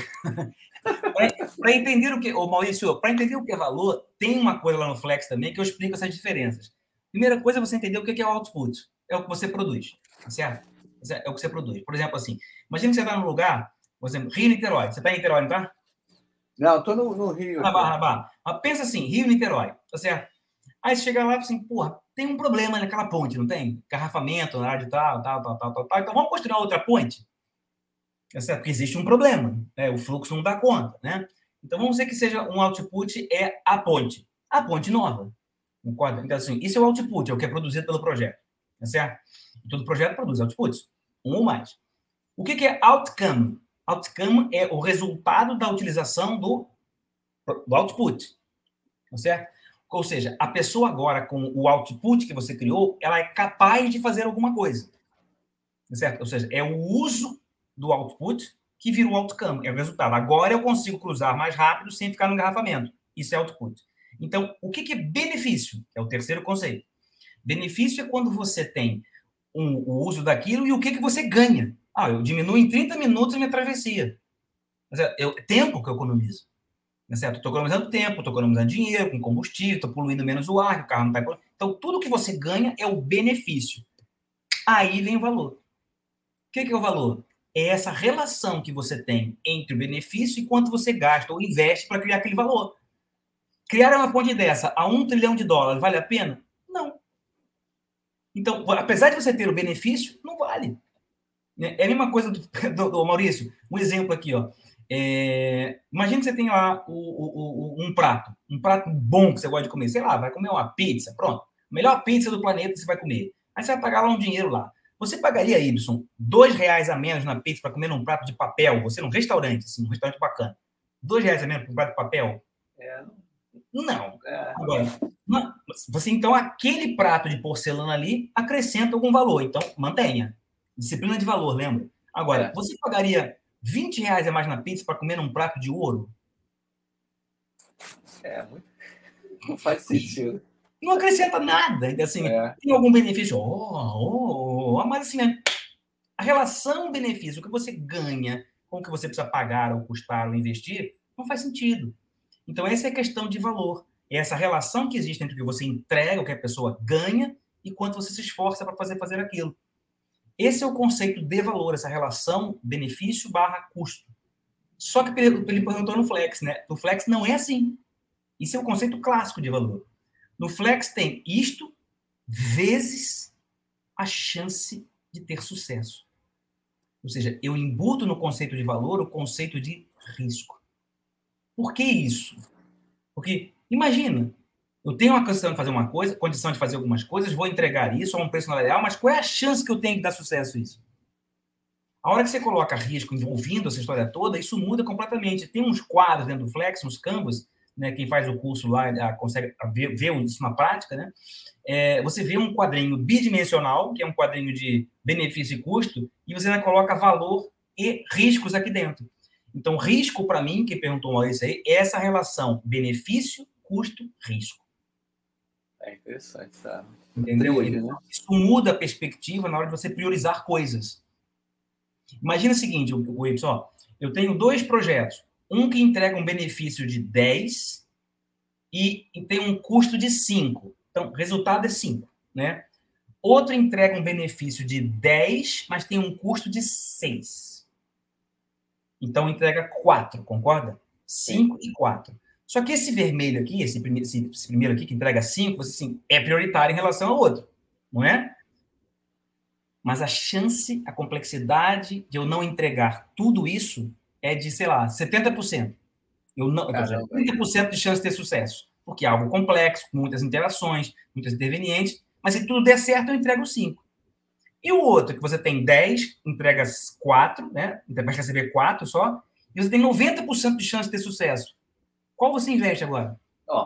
Para entender o que, ô Maurício, para entender o que é valor, tem uma coisa lá no Flex também que eu explico essas diferenças. Primeira coisa é você entender o que é o output. É o que você produz, certo? É o que você produz. Por exemplo, assim, imagina que você está num lugar, por exemplo, Rio Niterói. Você está em Niterói, não está? Não, estou no, no Rio. Na Barra, Barra. Mas pensa assim, Rio Niterói, tá certo? Aí você chega lá e fala assim, porra, tem um problema naquela ponte, não tem? Garrafamento na área de tal, tal, tal, tal, tal, tal. Então vamos construir uma outra ponte? É certo? Porque existe um problema, né? O fluxo não dá conta, né? Então vamos dizer que seja um output é a ponte. A ponte nova. Concorda? Então, assim, isso é o output, é o que é produzido pelo projeto. Tá certo? E todo projeto produz outputs, um ou mais. O que é outcome? Outcome é o resultado da utilização do, do output. Tá certo? Ou seja, a pessoa agora, com o output que você criou, ela é capaz de fazer alguma coisa. Tá certo? Ou seja, é o uso do output que vira o outcome, é o resultado. Agora eu consigo cruzar mais rápido sem ficar no engarrafamento. Isso é output. Então, o que é benefício? É o terceiro conceito. Benefício é quando você tem um, o uso daquilo e o que, que você ganha. Ah, eu diminuo em trinta minutos a minha travessia. É o tempo que eu economizo. Tá certo? Estou economizando tempo, estou economizando dinheiro com combustível, estou poluindo menos o ar, o carro não está... Então, tudo que você ganha é o benefício. Aí vem o valor. O que, que é o valor? É essa relação que você tem entre o benefício e quanto você gasta ou investe para criar aquele valor. Criar uma ponte dessa a um trilhão de dólares vale a pena? Não. Então, apesar de você ter o benefício, não vale. É a mesma coisa do, do, do Maurício. Um exemplo aqui, ó. É, imagina que você tem lá o, o, o, um prato, um prato bom que você gosta de comer. Sei lá, vai comer uma pizza, pronto. Melhor pizza do planeta você vai comer. Aí você vai pagar lá um dinheiro lá. Você pagaria, Ibson, dois reais a menos na pizza para comer num prato de papel? Você num restaurante, assim, um restaurante bacana. Dois reais a menos para um prato de papel? É. Não. É. Agora, não. Você, então, aquele prato de porcelana ali acrescenta algum valor. Então, mantenha. Disciplina de valor, lembra? Agora, é. Você pagaria vinte reais a mais na pizza para comer num prato de ouro? É, muito... não faz sentido. Não acrescenta nada. Assim, é. Tem algum benefício? Oh, oh, oh, mas assim, a relação benefício, o que você ganha com o que você precisa pagar, ou custar, ou investir, não faz sentido. Então, essa é a questão de valor. É essa relação que existe entre o que você entrega, o que a pessoa ganha, e quanto você se esforça para fazer, fazer aquilo. Esse é o conceito de valor, essa relação benefício barra custo. Só que ele perguntou no Flex, né? No Flex não é assim. Isso é o conceito clássico de valor. No Flex tem isto vezes a chance de ter sucesso. Ou seja, eu embuto no conceito de valor o conceito de risco. Por que isso? Porque, imagina, eu tenho uma condição de fazer uma coisa, condição de fazer algumas coisas, vou entregar isso a um preço real, mas qual é a chance que eu tenho de dar sucesso isso? A hora que você coloca risco envolvendo essa história toda, isso muda completamente. Tem uns quadros dentro do Flex, uns canvas, né? Quem faz o curso lá consegue ver, ver isso na prática, né? É, você vê um quadrinho bidimensional, que é um quadrinho de benefício e custo, e você ainda coloca valor e riscos aqui dentro. Então, risco, para mim, que perguntou isso aí, é essa relação benefício, custo, risco. É interessante, tá? Entendeu? Trilho, então, né? Isso muda a perspectiva na hora de você priorizar coisas. Imagina o seguinte, o Y, ó, eu tenho dois projetos. Um que entrega um benefício de dez e, e tem um custo de cinco. Então, o resultado é cinco, né? Outro entrega um benefício de dez, mas tem um custo de seis. Então, entrega quatro, concorda? cinco e quatro. Só que esse vermelho aqui, esse primeiro, esse, esse primeiro aqui, que entrega cinco, você, assim, é prioritário em relação ao outro, não é? Mas a chance, a complexidade de eu não entregar tudo isso é de, sei lá, setenta por cento. Eu não, eu dizer, trinta por cento de chance de ter sucesso. Porque é algo complexo, com muitas interações, muitas intervenientes, mas se tudo der certo, eu entrego cinco. E o outro, que você tem dez, entrega quatro, né? Vai receber quatro só, e você tem noventa por cento de chance de ter sucesso. Qual você investe agora? Oh.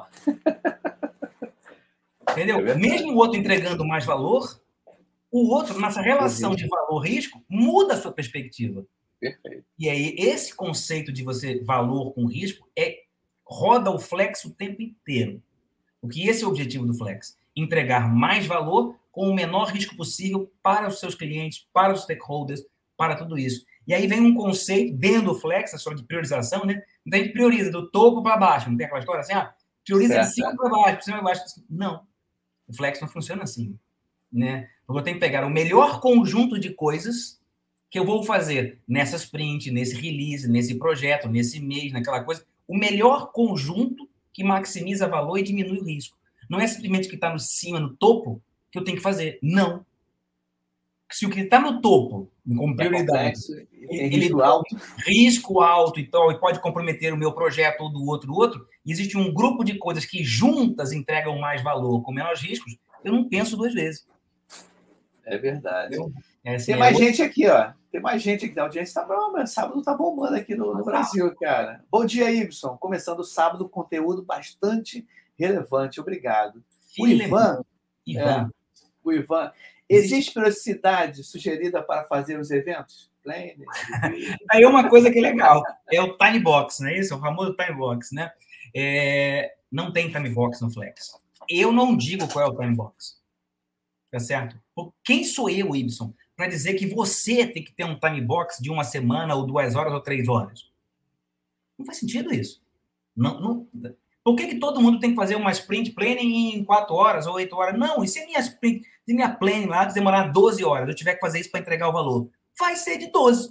Entendeu? É mesmo o outro entregando mais valor, o outro, nessa relação de valor-risco, muda a sua perspectiva. Perfeito. E aí, esse conceito de você valor com risco é roda o Flex o tempo inteiro. Porque esse é o objetivo do Flex. Entregar mais valor com o menor risco possível para os seus clientes, para os stakeholders, para tudo isso. E aí vem um conceito dentro do Flex, a história de priorização, né? Então a gente prioriza do topo para baixo. Não tem aquela história assim, ah, prioriza certo, de cima para baixo, de cima para baixo. Não. O Flex não funciona assim, né? Eu tenho que pegar o melhor conjunto de coisas que eu vou fazer nessa sprint, nesse release, nesse projeto, nesse mês, naquela coisa. O melhor conjunto que maximiza valor e diminui o risco. Não é simplesmente o que está no cima, no topo, que eu tenho que fazer. Não. Se o que está no topo, como prioridade, é ele risco alto. risco alto e tal, e pode comprometer o meu projeto ou do outro, do outro, e existe um grupo de coisas que juntas entregam mais valor com menos riscos, eu não penso duas vezes. É verdade. É assim, tem mais é gente outro... aqui, ó. Tem mais gente aqui. A audiência está bombando. Sábado está bombando aqui no, no Brasil, cara. Bom dia, Ibson. Começando o sábado, conteúdo bastante relevante. Obrigado. O Ivan. Ivan. É, o Ivan. Existe periodicidade sugerida para fazer os eventos? Planner, aí uma coisa que é legal. É o time box, não é isso? O famoso time box, né? É... Não tem time box no Flex. Eu não digo qual é o time box. Tá certo? Quem sou eu, Ibson, para dizer que você tem que ter um time box de uma semana, ou duas horas, ou três horas? Não faz sentido isso. Não, não... Por que, que todo mundo tem que fazer uma sprint planning em quatro horas ou oito horas? Não, e se a minha sprint, se minha planning lá demorar doze horas, eu tiver que fazer isso para entregar o valor? Vai ser de doze.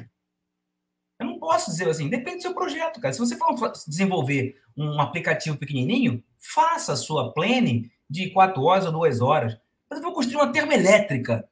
Eu não posso dizer assim, depende do seu projeto, cara. Se você for desenvolver um aplicativo pequenininho, faça a sua planning de quatro horas ou duas horas. Mas eu vou construir uma termoelétrica.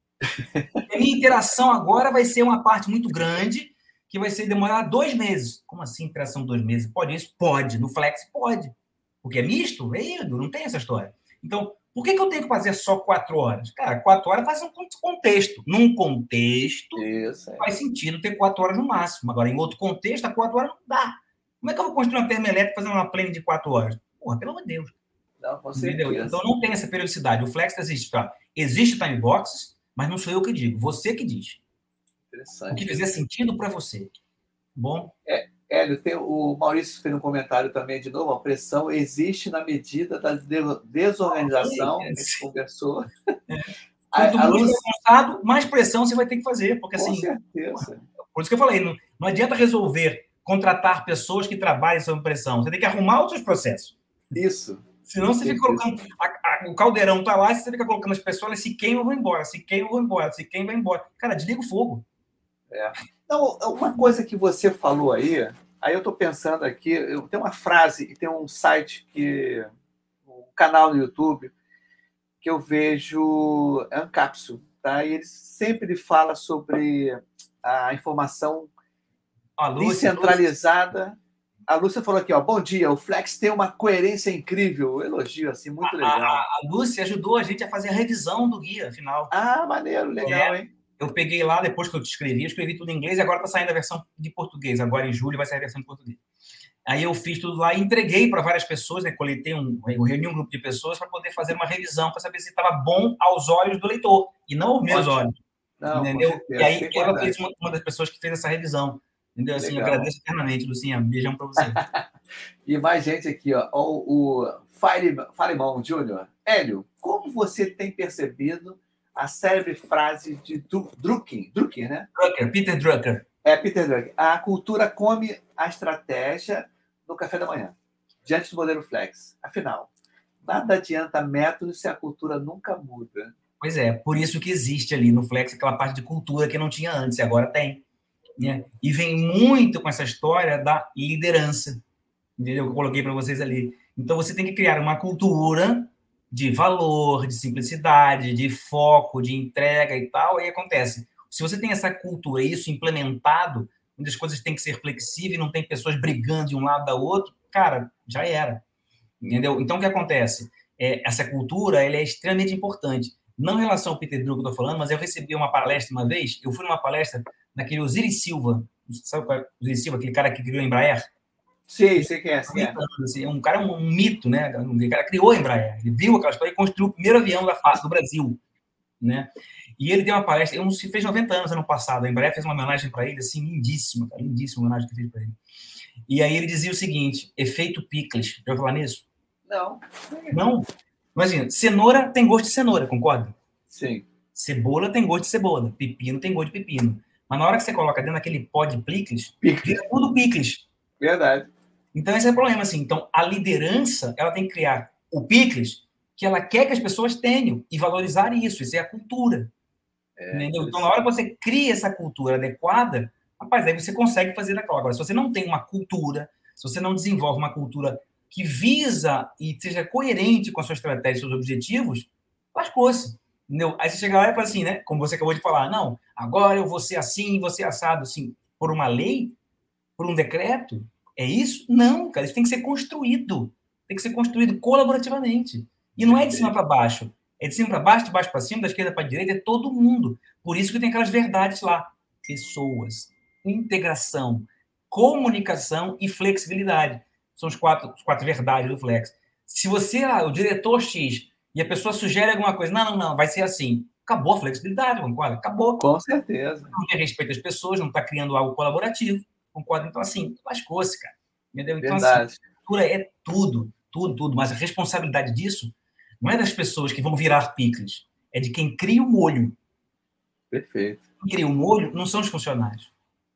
A minha interação agora vai ser uma parte muito grande, que vai ser demorar dois meses. Como assim interação de dois meses? Pode isso? Pode. No Flex, pode. Porque é misto, é híbrido, não tem essa história. Então, por que, que eu tenho que fazer só quatro horas? Cara, quatro horas faz um contexto. Num contexto, isso, é. faz sentido ter quatro horas no máximo. Agora, em outro contexto, a quatro horas não dá. Como é que eu vou construir uma termoelétrica fazendo uma planning de quatro horas? Porra, pelo amor de Deus. Não, com certeza. Então, não tem essa periodicidade. O Flex existe. Tá? Existe time boxes, mas não sou eu que digo. Você que diz. Interessante. O que fizer sentido para você. Bom? É, Hélio, tem, o Maurício fez um comentário também, de novo, a pressão existe na medida da desorganização, é, a gente conversou. É. Quanto mais luz... avançado, mais pressão você vai ter que fazer. Porque, Com assim, certeza. Por isso que eu falei, não, não adianta resolver contratar pessoas que trabalhem sob pressão. Você tem que arrumar os seus processos. Isso. Senão você fica colocando... A, a, o caldeirão está lá e você fica colocando as pessoas, se queimam, eu vou embora, se queimam, eu vou embora, se queimam, vai embora. Cara, desliga o fogo. É. Então, uma coisa que você falou aí, aí eu estou pensando aqui, eu tenho uma frase e tem um site, que, um canal no YouTube, que eu vejo, é Ancapsu, tá? E ele sempre fala sobre a informação a Lúcia, descentralizada. Lúcia. A Lúcia falou aqui, ó, bom dia, o Flex tem uma coerência incrível, elogio, assim, muito legal. A, a, a Lúcia ajudou a gente a fazer a revisão do guia final. Ah, maneiro, legal, é. hein? eu peguei lá, depois que eu te escrevi, eu escrevi tudo em inglês e agora está saindo a versão de português. Agora, em julho, vai sair a versão de português. Aí eu fiz tudo lá e entreguei para várias pessoas, né? Coletei um, eu reuni um grupo de pessoas para poder fazer uma revisão, para saber se estava bom aos olhos do leitor, e não aos meus Ótimo. olhos. Não, entendeu? Certeza, e aí ela fez uma, uma das pessoas que fez essa revisão. Entendeu? Assim, eu agradeço eternamente, Lucinha. Um beijão para você. E mais gente aqui, ó. O, o Farimão Júnior. Hélio, como você tem percebido a célebre frase de Drucker, Drucker, né? Drucker, Peter Drucker. É, Peter Drucker. A cultura come a estratégia no café da manhã, diante do modelo Flex. Afinal, nada adianta método se a cultura nunca muda. Pois é, por isso que existe ali no Flex aquela parte de cultura que não tinha antes, e agora tem. Né? E vem muito com essa história da liderança, entendeu? Que eu coloquei para vocês ali. Então, você tem que criar uma cultura de valor, de simplicidade, de foco, de entrega e tal, e aí acontece. Se você tem essa cultura e isso implementado, onde as coisas têm que ser flexíveis, não tem pessoas brigando de um lado da outro, cara, já era. Entendeu? Então, o que acontece? É, essa cultura ela é extremamente importante. Não em relação ao Peter Drucker que eu estou falando, mas eu recebi uma palestra uma vez, eu fui numa palestra daquele Osiris Silva, sabe qual é o Osiris Silva, aquele cara que criou a Embraer? Sim, sei quem é. Sim, é. Assim, um cara, um, um mito, né? O cara criou a Embraer, ele viu aquela história e construiu o primeiro avião da face do Brasil, né? E ele deu uma palestra, ele fez noventa anos ano passado, a Embraer fez uma homenagem para ele, assim, lindíssima, cara, lindíssima homenagem que fez para ele. E aí ele dizia o seguinte, efeito Pickles, já ouviu falar nisso? Não. Não? Imagina, cenoura tem gosto de cenoura, concorda? Sim. Cebola tem gosto de cebola, pepino tem gosto de pepino. Mas na hora que você coloca dentro daquele pó de picles, vira tudo picles. Verdade. Então esse é o problema, assim. Então a liderança, ela tem que criar o picles que ela quer que as pessoas tenham e valorizar isso. Isso é a cultura. É, entendeu? Então na hora que você cria essa cultura adequada, rapaz, aí você consegue fazer aquilo. Agora, se você não tem uma cultura, se você não desenvolve uma cultura que visa e seja coerente com a sua estratégia e seus objetivos, lascou-se. Entendeu? Aí você chega lá e fala assim, né? Como você acabou de falar, não, agora eu vou ser assim, vou ser assado, assim, por uma lei, por um decreto, é isso? Não, cara, isso tem que ser construído. Tem que ser construído colaborativamente. E não é de cima para baixo. É de cima para baixo, de baixo para cima, da esquerda para a direita, é todo mundo. Por isso que tem aquelas verdades lá. Pessoas, integração, comunicação e flexibilidade. São os quatro, os quatro verdades do Flex. Se você, ah, o diretor X, e a pessoa sugere alguma coisa, não, não, não, vai ser assim. Acabou a flexibilidade, concorda? Acabou. Com certeza. Não tem respeito às pessoas, não está criando algo colaborativo, concorda? Então, assim, lascou-se, cara. Entendeu? Então, verdade. assim, a cultura é tudo, tudo, tudo. Mas a responsabilidade disso não é das pessoas que vão virar picles, é de quem cria o molho. Perfeito. Quem cria o molho não são os funcionários.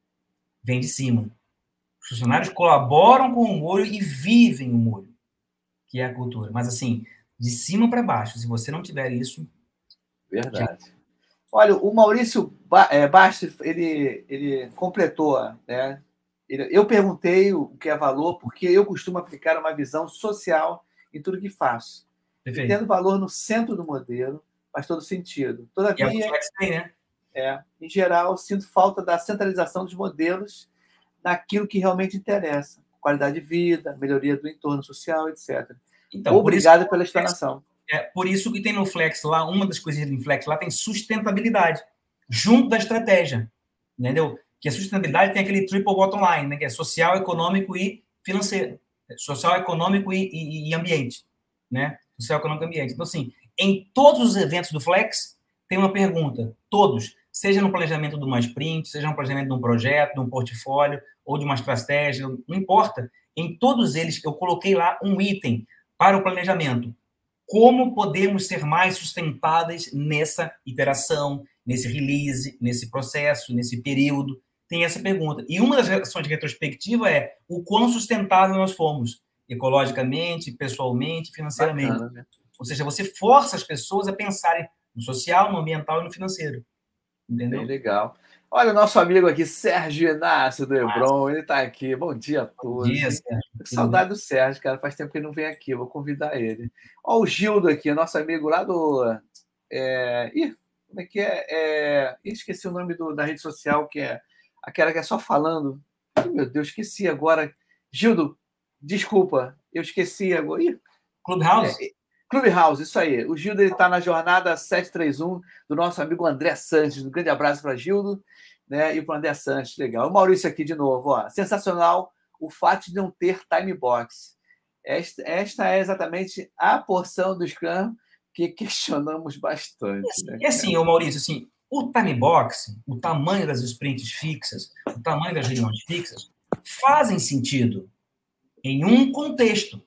Vem de cima. Os funcionários colaboram com o molho e vivem o molho, que é a cultura. Mas, assim, de cima para baixo, se você não tiver isso... Verdade. Já... Olha, o Maurício Bastos, ele, ele completou, né? Ele, eu perguntei o que é valor, porque eu costumo aplicar uma visão social em tudo que faço. Perfeito. Tendo valor no centro do modelo, faz todo sentido. Todavia, e é o que tem, né? É, em geral, sinto falta da centralização dos modelos naquilo que realmente interessa. Qualidade de vida, melhoria do entorno social, etcétera. Então, obrigado isso, pela explanação. É, por isso que tem no Flex lá, uma das coisas do Flex lá tem sustentabilidade, junto da estratégia, entendeu? Que a sustentabilidade tem aquele triple bottom line, né? Que é social, econômico e financeiro. Social, econômico e, e, e ambiente, né? Social, econômico e ambiente. Então, assim, em todos os eventos do Flex, tem uma pergunta, todos, seja no planejamento de uma sprint, seja no planejamento de um projeto, de um portfólio, ou de uma estratégia, não importa. Em todos eles, eu coloquei lá um item para o planejamento. Como podemos ser mais sustentáveis nessa iteração, nesse release, nesse processo, nesse período? Tem essa pergunta. E uma das ações de retrospectiva é o quão sustentável nós fomos, ecologicamente, pessoalmente, financeiramente. Bacana, né? Ou seja, você força as pessoas a pensarem no social, no ambiental e no financeiro. Entendeu? Bem legal. Olha o nosso amigo aqui, Sérgio Inácio do Hebron, ele está aqui. Bom dia a todos. Bom dia, Sérgio. Saudade do Sérgio, cara. Faz tempo que ele não vem aqui, eu vou convidar ele. Olha o Gildo aqui, nosso amigo lá do... É... Ih, como é que é? é... Esqueci o nome do, da rede social, que é aquela que é só falando. Ai, meu Deus, esqueci agora. Gildo, desculpa, eu esqueci agora. Ih, Clubhouse? É... Clubhouse, isso aí. O Gildo está na jornada setecentos e trinta e um do nosso amigo André Sanches. Um grande abraço para Gildo, né? E para o André Sanches, legal. O Maurício aqui de novo, ó. Sensacional o fato de não ter time box. Esta, esta é exatamente a porção do Scrum que questionamos bastante. Né, e assim, ô Maurício, assim, o time box, o tamanho das sprints fixas, o tamanho das reuniões fixas, fazem sentido em um contexto.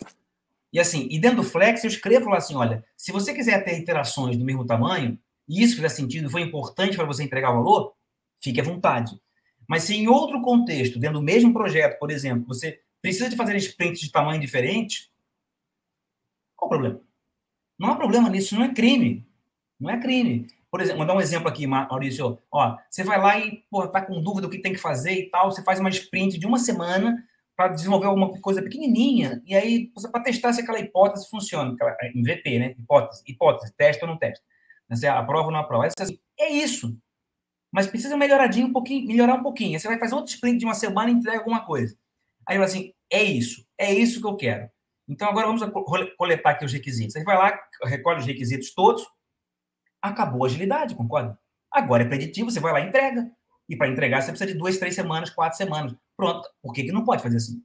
E assim, e dentro do Flex, eu escrevo lá assim, olha, se você quiser ter iterações do mesmo tamanho, e isso fizer sentido, foi importante para você entregar valor, fique à vontade. Mas se em outro contexto, dentro do mesmo projeto, por exemplo, você precisa de fazer sprints de tamanho diferente, qual o problema? Não há problema nisso, não é crime. Não é crime. Por exemplo, vou dar um exemplo aqui, Maurício. Ó, você vai lá e pô, tá com dúvida do que tem que fazer e tal, você faz uma sprint de uma semana para desenvolver alguma coisa pequenininha, e aí, para testar se aquela hipótese funciona, aquela M V P, né? Hipótese, hipótese, testa ou não testa. Você aprova ou não aprova. Assim, é isso. Mas precisa melhoradinho um pouquinho, melhorar um pouquinho. Aí você vai fazer outro sprint de uma semana e entrega alguma coisa. Aí eu assim, é isso, é isso que eu quero. Então agora vamos coletar aqui os requisitos. Aí vai lá, recolhe os requisitos todos, acabou a agilidade, concorda? Agora é preditivo, você vai lá e entrega. E para entregar você precisa de duas, três semanas, quatro semanas. Pronto. Por que que não pode fazer assim?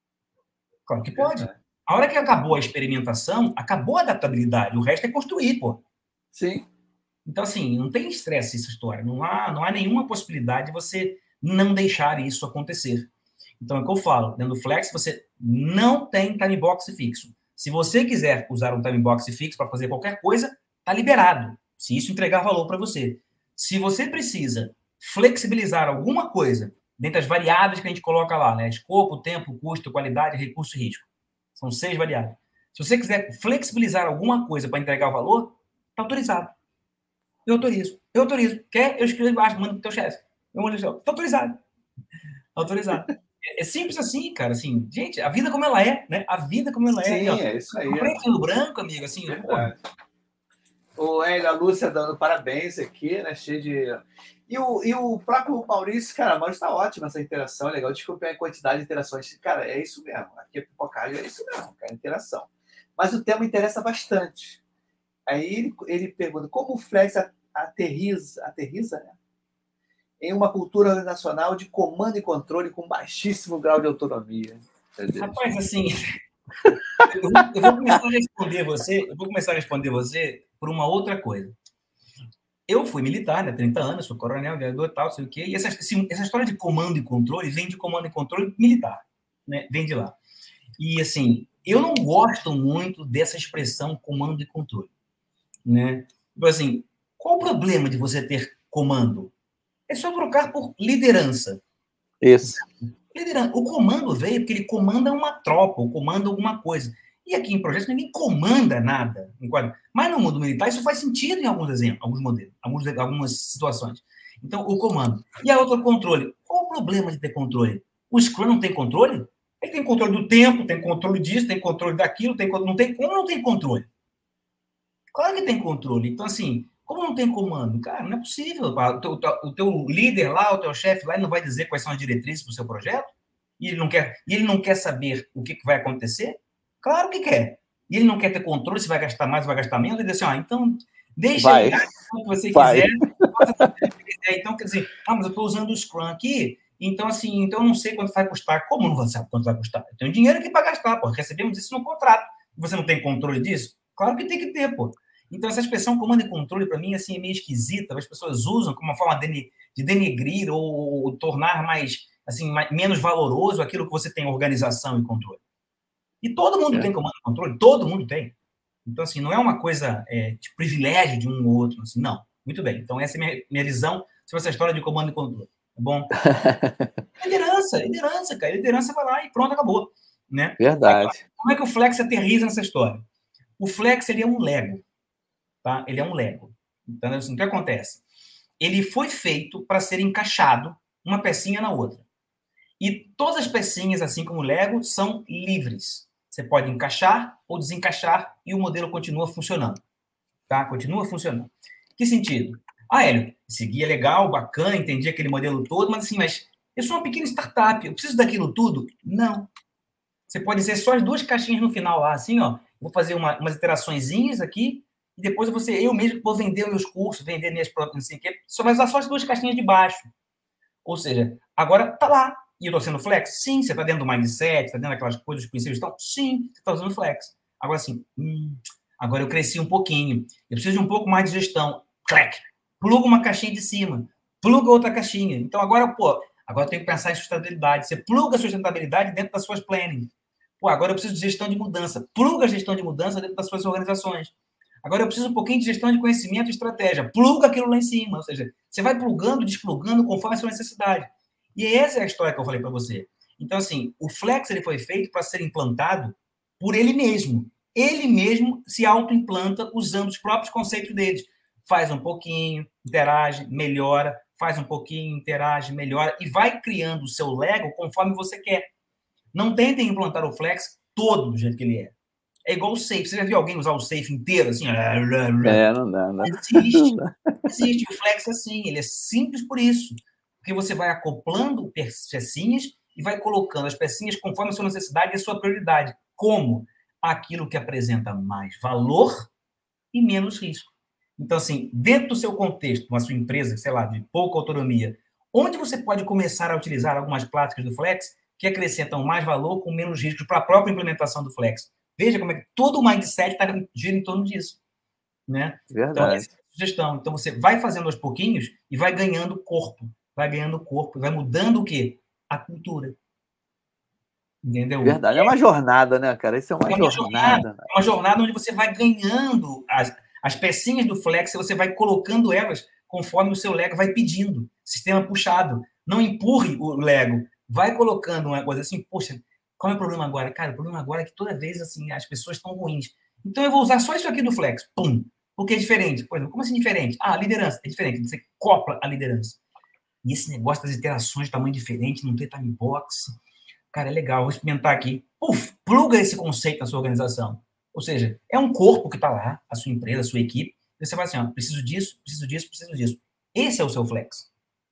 Claro que pode. A hora que acabou a experimentação, acabou a adaptabilidade. O resto é construir, pô. Sim. Então, assim, não tem estresse essa história. Não há, não há nenhuma possibilidade de você não deixar isso acontecer. Então, é o que eu falo. Dentro do Flex, você não tem time box fixo. Se você quiser usar um time box fixo para fazer qualquer coisa, está liberado. Se isso entregar valor para você. Se você precisa flexibilizar alguma coisa dentro das variáveis que a gente coloca lá, né? Escopo, tempo, custo, qualidade, recurso e risco. São seis variáveis. Se você quiser flexibilizar alguma coisa para entregar o valor, está autorizado. Eu autorizo. Eu autorizo. Quer? Eu escrevo embaixo, mando para o teu chefe. Eu mando Está autorizado. Autorizado. É simples assim, cara. Assim, gente, a vida como ela é, né? A vida como ela é. Sim, aqui, é isso aí. Preto no branco, amigo, assim. Verdade. O Hélio, a Lúcia dando parabéns aqui, né? Cheio de... E o, e o próprio Maurício, cara, o Maurício tá ótimo essa interação, é legal. Desculpe a quantidade de interações. Cara, é isso mesmo. Aqui é pipocagem, é isso mesmo, cara, interação. Mas o tema interessa bastante. Aí ele, ele pergunta, como o Flex aterriza, aterriza, né? Em uma cultura organizacional de comando e controle com baixíssimo grau de autonomia. Rapaz, assim, eu, vou, eu vou começar a responder você, eu vou começar a responder você por uma outra coisa. Eu fui militar, né, trinta anos, sou coronel, aviador e tal, sei o quê, e essa, essa história de comando e controle vem de comando e controle militar, né, vem de lá. E, assim, eu não gosto muito dessa expressão comando e controle, né? Tipo assim, qual o problema de você ter comando? É só trocar por liderança. Isso. Liderança. O comando veio porque ele comanda uma tropa, ou comanda alguma coisa. E aqui em projetos ninguém comanda nada. Mas no mundo militar isso faz sentido em alguns exemplos, alguns modelos, alguns, algumas situações. Então, o comando. E a outra, o controle. Qual o problema de ter controle? O Scrum não tem controle? Ele tem controle do tempo, tem controle disso, tem controle daquilo, tem, não tem, como não tem controle? Claro que tem controle. Então, assim, como não tem comando? Cara, não é possível. O teu, o teu líder lá, o teu chefe lá, ele não vai dizer quais são as diretrizes para o seu projeto? E ele não quer, e ele não quer saber o que, que vai acontecer? Claro que quer. E ele não quer ter controle se vai gastar mais ou vai gastar menos. Ele diz assim, ah, então, deixa vai. ele gastar o que você vai. quiser. Faça o que você quiser. Então, quer dizer, ah, mas eu estou usando o Scrum aqui, então, assim, então eu não sei quanto vai custar. Como não vai saber quanto vai custar? Eu tenho dinheiro aqui para gastar, pô. Recebemos isso no contrato. Você não tem controle disso? Claro que tem que ter, pô. Então, essa expressão comando e controle, para mim, assim, é meio esquisita. As pessoas usam como uma forma de denegrir ou, ou tornar mais, assim, mais, menos valoroso aquilo que você tem organização e controle. E todo mundo é. tem comando e controle, todo mundo tem. Então, assim, não é uma coisa é, de privilégio de um ou outro. Assim, não. Muito bem. Então, essa é a minha, minha visão sobre essa história de comando e controle. Tá bom? liderança, liderança, cara. Liderança vai lá e pronto, acabou. Né? Verdade. Como é que o Flex aterriza nessa história? O Flex, ele é um Lego. Tá? Ele é um Lego. Então, assim, o que acontece? Ele foi feito para ser encaixado uma pecinha na outra. E todas as pecinhas, assim como o Lego, são livres. Você pode encaixar ou desencaixar e o modelo continua funcionando. Tá? Continua funcionando. Que sentido? Ah, Hélio, esse guia é legal, bacana, entendi aquele modelo todo, mas assim, mas eu sou uma pequena startup, eu preciso daquilo tudo? Não. Você pode dizer só as duas caixinhas no final lá, assim, ó, vou fazer uma, umas interaçõezinhas aqui, e depois eu vou ser eu mesmo que vou vender os meus cursos, vender minhas próprias, não sei o quê, só vai usar só as duas caixinhas de baixo. Ou seja, agora tá lá. E eu estou sendo flex? Sim. Você está dentro do mindset, está dentro daquelas coisas, os princípios estão? Sim, você está usando flex. Agora, assim, hum, agora eu cresci um pouquinho. Eu preciso de um pouco mais de gestão. Clac! Pluga uma caixinha de cima. Pluga outra caixinha. Então, agora, pô, agora eu tenho que pensar em sustentabilidade. Você pluga a sustentabilidade dentro das suas planning. Pô, agora eu preciso de gestão de mudança. Pluga a gestão de mudança dentro das suas organizações. Agora eu preciso um pouquinho de gestão de conhecimento e estratégia. Pluga aquilo lá em cima. Ou seja, você vai plugando, desplugando conforme a sua necessidade. E essa é a história que eu falei para você. Então, assim, o Flex ele foi feito para ser implantado por ele mesmo. Ele mesmo se auto-implanta usando os próprios conceitos dele. Faz um pouquinho, interage, melhora, faz um pouquinho, interage, melhora, e vai criando o seu Lego conforme você quer. Não tentem implantar o Flex todo do jeito que ele é. É igual o Safe. Você já viu alguém usar o Safe inteiro, assim? É, não dá, não. Existe. Existe. O Flex é assim. Ele é simples por isso. Porque você vai acoplando pecinhas e vai colocando as pecinhas conforme a sua necessidade e a sua prioridade. Como? Aquilo que apresenta mais valor e menos risco. Então, assim, dentro do seu contexto, uma sua empresa, sei lá, de pouca autonomia, onde você pode começar a utilizar algumas práticas do Flex que acrescentam mais valor com menos riscos para a própria implementação do Flex. Veja como é que todo o mindset tá, gira em torno disso. Né? Verdade. Então, essa é a sugestão. Então, você vai fazendo aos pouquinhos e vai ganhando corpo. Vai ganhando corpo. Vai mudando o quê? A cultura. Entendeu? Verdade. É uma jornada, né, cara? Isso é uma, é uma jornada. jornada. É uma jornada onde você vai ganhando as, as pecinhas do Flex, você vai colocando elas conforme o seu Lego vai pedindo. Sistema puxado. Não empurre o Lego. Vai colocando uma coisa assim, poxa, qual é o problema agora? Cara, o problema agora é que toda vez assim, as pessoas estão ruins. Então eu vou usar só isso aqui do Flex. Pum! Porque é diferente. Por exemplo, como assim diferente? Ah, a liderança é diferente. Você copla a liderança. E esse negócio das interações de tamanho diferente, não ter time box. Cara, é legal, vou experimentar aqui. Puf, pluga esse conceito na sua organização. Ou seja, é um corpo que está lá, a sua empresa, a sua equipe, e você vai assim, ó, preciso disso, preciso disso, preciso disso. Esse é o seu Flex.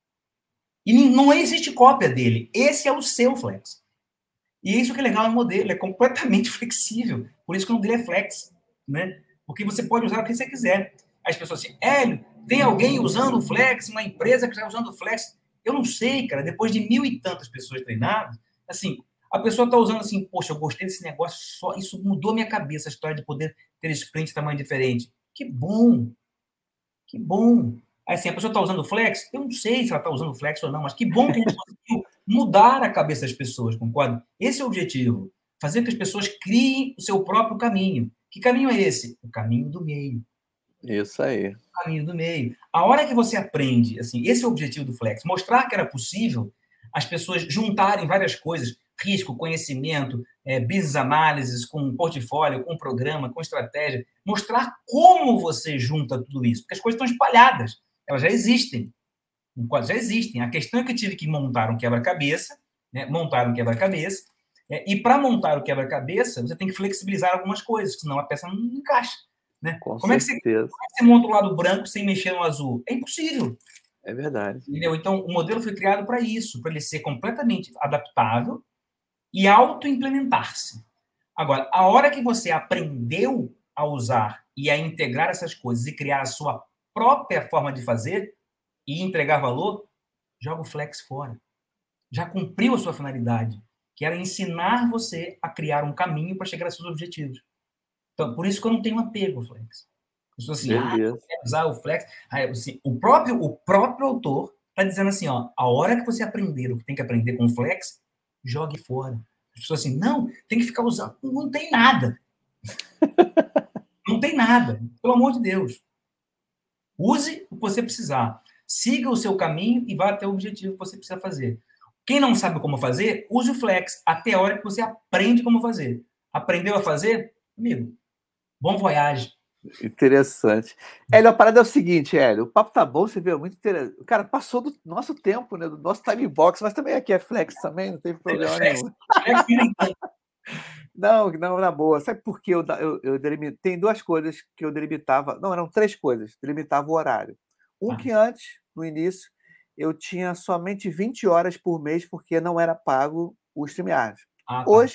E não existe cópia dele. Esse é o seu Flex. E isso que é legal no modelo, ele é completamente flexível. Por isso que o nome dele é Flex, né? Porque você pode usar o que você quiser. As pessoas assim, Hélio, tem alguém usando o Flex, uma empresa que está usando o Flex? Eu não sei, cara, depois de mil e tantas pessoas treinadas, assim, a pessoa está usando assim, poxa, eu gostei desse negócio, só isso mudou minha cabeça, a história de poder ter sprint de tamanho diferente. Que bom! Que bom! Aí, assim, a pessoa está usando o Flex? Eu não sei se ela está usando o Flex ou não, mas que bom que a gente conseguiu mudar a cabeça das pessoas, concorda? Esse é o objetivo. Fazer com que as pessoas criem o seu próprio caminho. Que caminho é esse? O caminho do meio. Isso aí. O caminho do meio. A hora que você aprende, assim, esse é o objetivo do Flex, mostrar que era possível as pessoas juntarem várias coisas, risco, conhecimento, é, business analysis, com portfólio, com programa, com estratégia, mostrar como você junta tudo isso, porque as coisas estão espalhadas, elas já existem, já existem. A questão é que eu tive que montar um quebra-cabeça, né, montar um quebra-cabeça, é, e para montar o quebra-cabeça, você tem que flexibilizar algumas coisas, senão a peça não encaixa. Né? Com como, é certeza. que você, como é que você monta o lado branco sem mexer no azul? É impossível. É verdade. Entendeu? Então, o modelo foi criado para isso, para ele ser completamente adaptável e auto-implementar-se. Agora, a hora que você aprendeu a usar e a integrar essas coisas e criar a sua própria forma de fazer e entregar valor, joga o Flex fora. Já cumpriu a sua finalidade, que era ensinar você a criar um caminho para chegar aos seus objetivos. Então, por isso que eu não tenho apego ao Flex. Eu assim, ah, eu quero usar o Flex. Aí, assim, o, próprio, o próprio autor está dizendo assim, ó, a hora que você aprender o que tem que aprender com o Flex, jogue fora. As pessoas assim, não, tem que ficar usando. Não tem nada. Não tem nada. Pelo amor de Deus. Use o que você precisar. Siga o seu caminho e vá até o objetivo que você precisa fazer. Quem não sabe como fazer, use o Flex até a hora que você aprende como fazer. Aprendeu a fazer? Amigo, bom voyage. Interessante. Hélio, a parada é o seguinte, Hélio, o papo tá bom, você vê, muito interessante. Cara, passou do nosso tempo, né, do nosso time box, mas também aqui é Flex também, não teve problema Flex. nenhum. Flex. Não, não, na boa. Sabe por que eu, eu, eu delimito? Tem duas coisas que eu delimitava, não, eram três coisas, delimitava o horário. Um ah. que antes, no início, eu tinha somente vinte horas por mês, porque não era pago o StreamYard. Ah, tá. Hoje,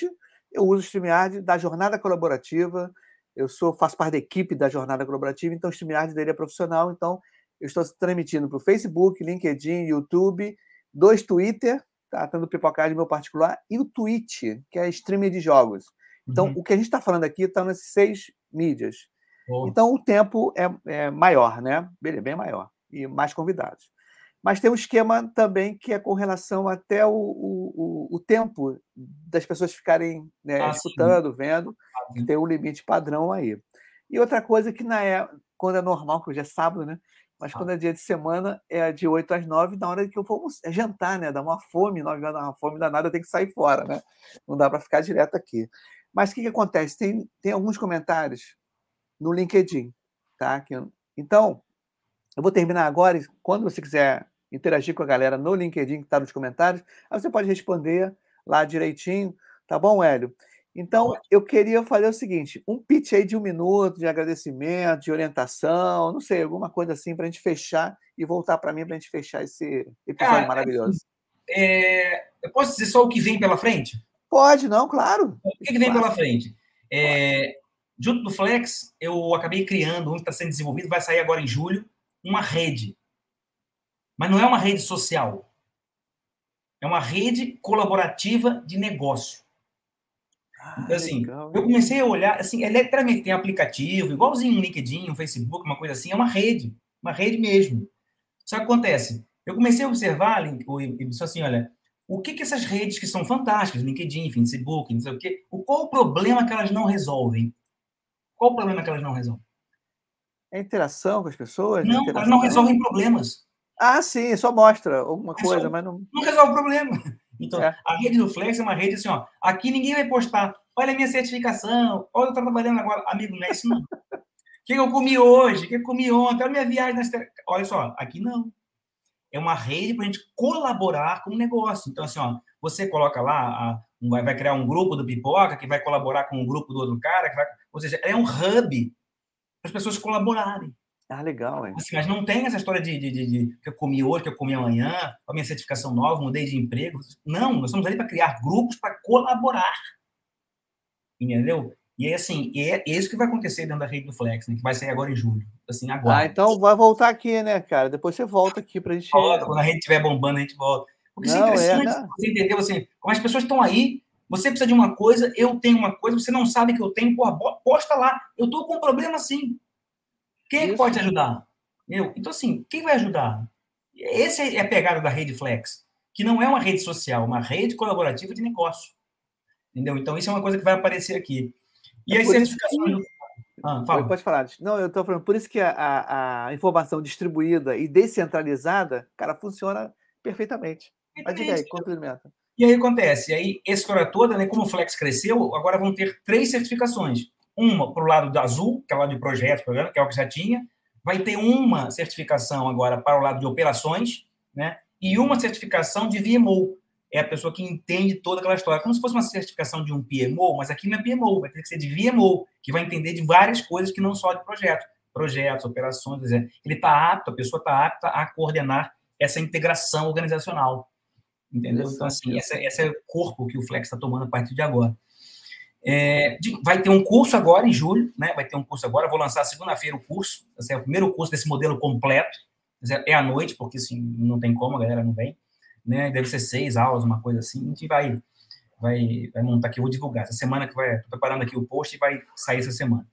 eu uso o StreamYard da Jornada Colaborativa, eu sou, faço parte da equipe da Jornada Colaborativa, então o StreamYard dele é profissional, então eu estou transmitindo para o Facebook, LinkedIn, YouTube, dois Twitter, tá? Tanto o Pipocagem meu particular, e o Twitch, que é streamer de jogos. Então, uhum. o que a gente está falando aqui está nas seis mídias. Oh. Então, o tempo é, é maior, né? Bem, bem maior, e mais convidados. Mas tem um esquema também que é com relação até o, o, o tempo das pessoas ficarem, né, ah, escutando, sim. vendo, ah, que tem um limite padrão aí. E outra coisa que, na é, quando é normal, que hoje é sábado, né? Mas ah. quando é dia de semana, é de oito às nove, na hora que eu for é jantar, né? Dá uma fome, nove horas dá uma fome danada, eu tenho que sair fora, né? Não dá para ficar direto aqui. Mas o que, que acontece? Tem, tem alguns comentários no LinkedIn, tá? Que, então, eu vou terminar agora e quando você quiser interagir com a galera no LinkedIn que está nos comentários, aí você pode responder lá direitinho, tá bom, Hélio? Então, eu queria fazer o seguinte, um pitch aí de um minuto, de agradecimento, de orientação, não sei, alguma coisa assim para a gente fechar e voltar para mim para a gente fechar esse episódio ah, maravilhoso. É, eu posso dizer só o que vem pela frente? Pode, não, claro. O que, que vem claro. pela frente? É, junto do Flex, eu acabei criando, um que está sendo desenvolvido, vai sair agora em julho, uma rede. Mas não é uma rede social. É uma rede colaborativa de negócio. Ah, então, assim, legal. eu comecei a olhar, assim, é literalmente tem aplicativo, igualzinho um LinkedIn, um Facebook, uma coisa assim, é uma rede, uma rede mesmo. Só que acontece, eu comecei a observar, e disse assim, olha, o que que essas redes que são fantásticas, LinkedIn, Facebook, não sei o quê, qual o problema que elas não resolvem? Qual o problema que elas não resolvem? É a interação com as pessoas? Não, elas não resolvem problemas. Ah, sim, só mostra alguma coisa, mas não... Não resolve o problema. Então, é. a rede do Flex é uma rede assim, ó, aqui ninguém vai postar, olha a minha certificação, olha eu estou trabalhando agora. Amigo, não é isso não. O que eu comi hoje? O que eu comi ontem? Olha a minha viagem. Nas... Olha só, aqui não. É uma rede para a gente colaborar com o negócio. Então, assim, ó, você coloca lá, a, vai, vai criar um grupo do Pipoca, que vai colaborar com um grupo do outro cara, que vai, ou seja, é um hub para as pessoas colaborarem. Ah, legal, hein? Assim, mas não tem essa história de, de, de, de que eu comi hoje, que eu comi amanhã, a minha certificação nova, mudei de emprego. Não, nós estamos ali para criar grupos para colaborar. Entendeu? E aí, assim, é isso que vai acontecer dentro da rede do Flex, né, que vai sair agora em julho. Assim, agora. Ah, então vai voltar aqui, né, cara? Depois você volta aqui para a gente... Volta, quando a rede estiver bombando, a gente volta. Porque isso é interessante, é, você entendeu? Assim, como as pessoas estão aí, você precisa de uma coisa, eu tenho uma coisa, você não sabe que eu tenho, porra, posta lá. Eu estou com um problema assim. Quem é que pode te ajudar? Eu. Então, assim, quem vai ajudar? Essa é a pegada da rede Flex, que não é uma rede social, uma rede colaborativa de negócio. Entendeu? Então, isso é uma coisa que vai aparecer aqui. E é as certificações... Que... Ah, fala. Pode falar. Não, eu estou falando, por isso que a, a, a informação distribuída e descentralizada, cara, funciona perfeitamente. Mas diga aí, complementa. E aí acontece, e aí, essa história toda, né, como o Flex cresceu, agora vão ter três certificações. Uma para o lado do azul, que é o lado de projetos, que é o que já tinha. Vai ter uma certificação agora para o lado de operações, né? E uma certificação de V M O. É a pessoa que entende toda aquela história. Como se fosse uma certificação de um P M O, mas aqui não é P M O, vai ter que ser de V M O, que vai entender de várias coisas que não só de projetos. Projetos, operações, quer dizer, ele está apto, a pessoa está apta a coordenar essa integração organizacional. Entendeu? Então, assim, esse, esse é o corpo que o Flex está tomando a partir de agora. É, vai ter um curso agora em julho, né? Vai ter um curso agora, vou lançar segunda-feira o curso, esse é o primeiro curso desse modelo completo, é à noite, porque assim, não tem como, a galera não vem, né? Deve ser seis aulas, uma coisa assim, a gente vai, vai, vai montar aqui, eu vou divulgar, essa semana que vai, tô preparando aqui o post e vai sair essa semana.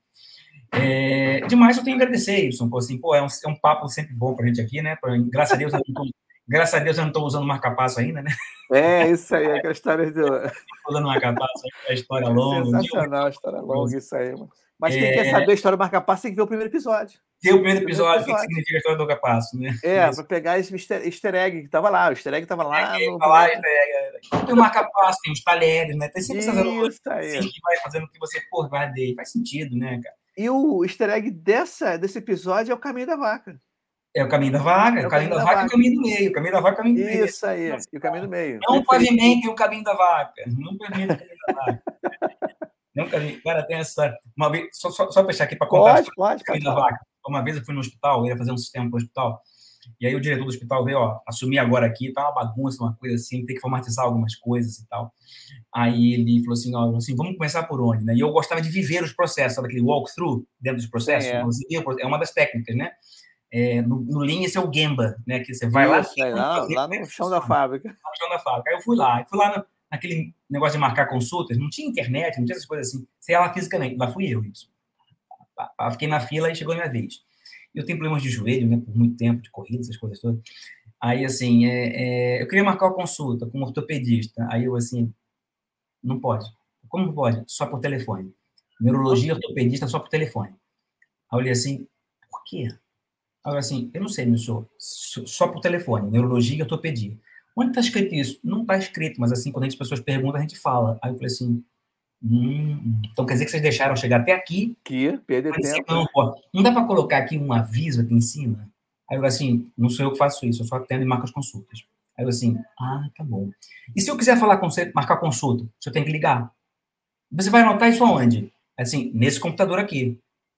É, demais, eu tenho que agradecer, Ibson, assim, pô, é um, é um papo sempre bom pra gente aqui, né? Pra, graças a Deus, eu não tô, graças a Deus eu não estou usando marca-passo ainda, né? É, isso aí, aquela história do... Usando marca-passo, é a história longa. Sensacional, a história longa, isso aí. Mano. Mas quem é... quer saber a história do marca-passo tem que ver o primeiro episódio. Ver o primeiro episódio, o que significa a história do marca-passo, né? É, para pegar esse easter egg que estava lá, o easter egg estava lá. É, no... lá tem o marca-passo, tem os talheres, né? Tem sempre essas coisas que vai fazendo que você, pô, guardei. Faz sentido, né, cara? E o easter egg dessa, desse episódio é o caminho da vaca. É o caminho da vaca, é o caminho da, da vaca, vaca e o caminho do meio. O caminho da vaca e o caminho do meio. Isso aí, e o caminho do meio. Não pavimentem o caminho da vaca. Não pavimentem o caminho da vaca. Não, cara, tem essa... Uma vez, só, só, só fechar aqui para contar pode, pode, o caminho pode da vaca. Uma vez eu fui no hospital, eu ia fazer um sistema para o hospital, E aí o diretor do hospital veio, ó, assumir agora aqui, tá uma bagunça, uma coisa assim, tem que formatizar algumas coisas e tal. Aí ele falou assim, ó, assim, vamos começar por onde, né? E eu gostava de viver os processos, sabe aquele walkthrough dentro dos processos? Sim, é. é uma das técnicas, né? É, no, no Lean, esse é o Gemba, né? Que você vai lá, isso, é, lá, lá no chão da fábrica. Lá no chão da fábrica. Aí eu fui lá, fui lá no, naquele negócio de marcar consultas, não tinha internet, não tinha essas coisas assim. Você ia lá fisicamente, lá fui eu, isso. Fiquei na fila e chegou a minha vez. Eu tenho problemas de joelho, né, por muito tempo, de corrida, essas coisas todas. Aí, assim, é, é, eu queria marcar uma consulta com um ortopedista. Aí eu, assim, não pode. Como não pode? Só por telefone. Neurologia, ortopedista, só por telefone. Aí eu olhei assim, por quê? Aí eu assim, eu não sei, meu senhor, só por telefone, neurologia e ortopedia. Onde está escrito isso? Não está escrito, mas assim, quando as pessoas perguntam, a gente fala. Aí eu falei assim, hum, então quer dizer que vocês deixaram chegar até aqui? Que perder Mas, tempo. não, pô, não dá para colocar aqui um aviso aqui em cima? Aí eu assim, não sou eu que faço isso, eu só atendo e marco as consultas. Aí eu assim, ah, tá bom. E se eu quiser falar com você, marcar consulta, você tem que ligar. Você vai anotar isso aonde? Assim, nesse computador aqui.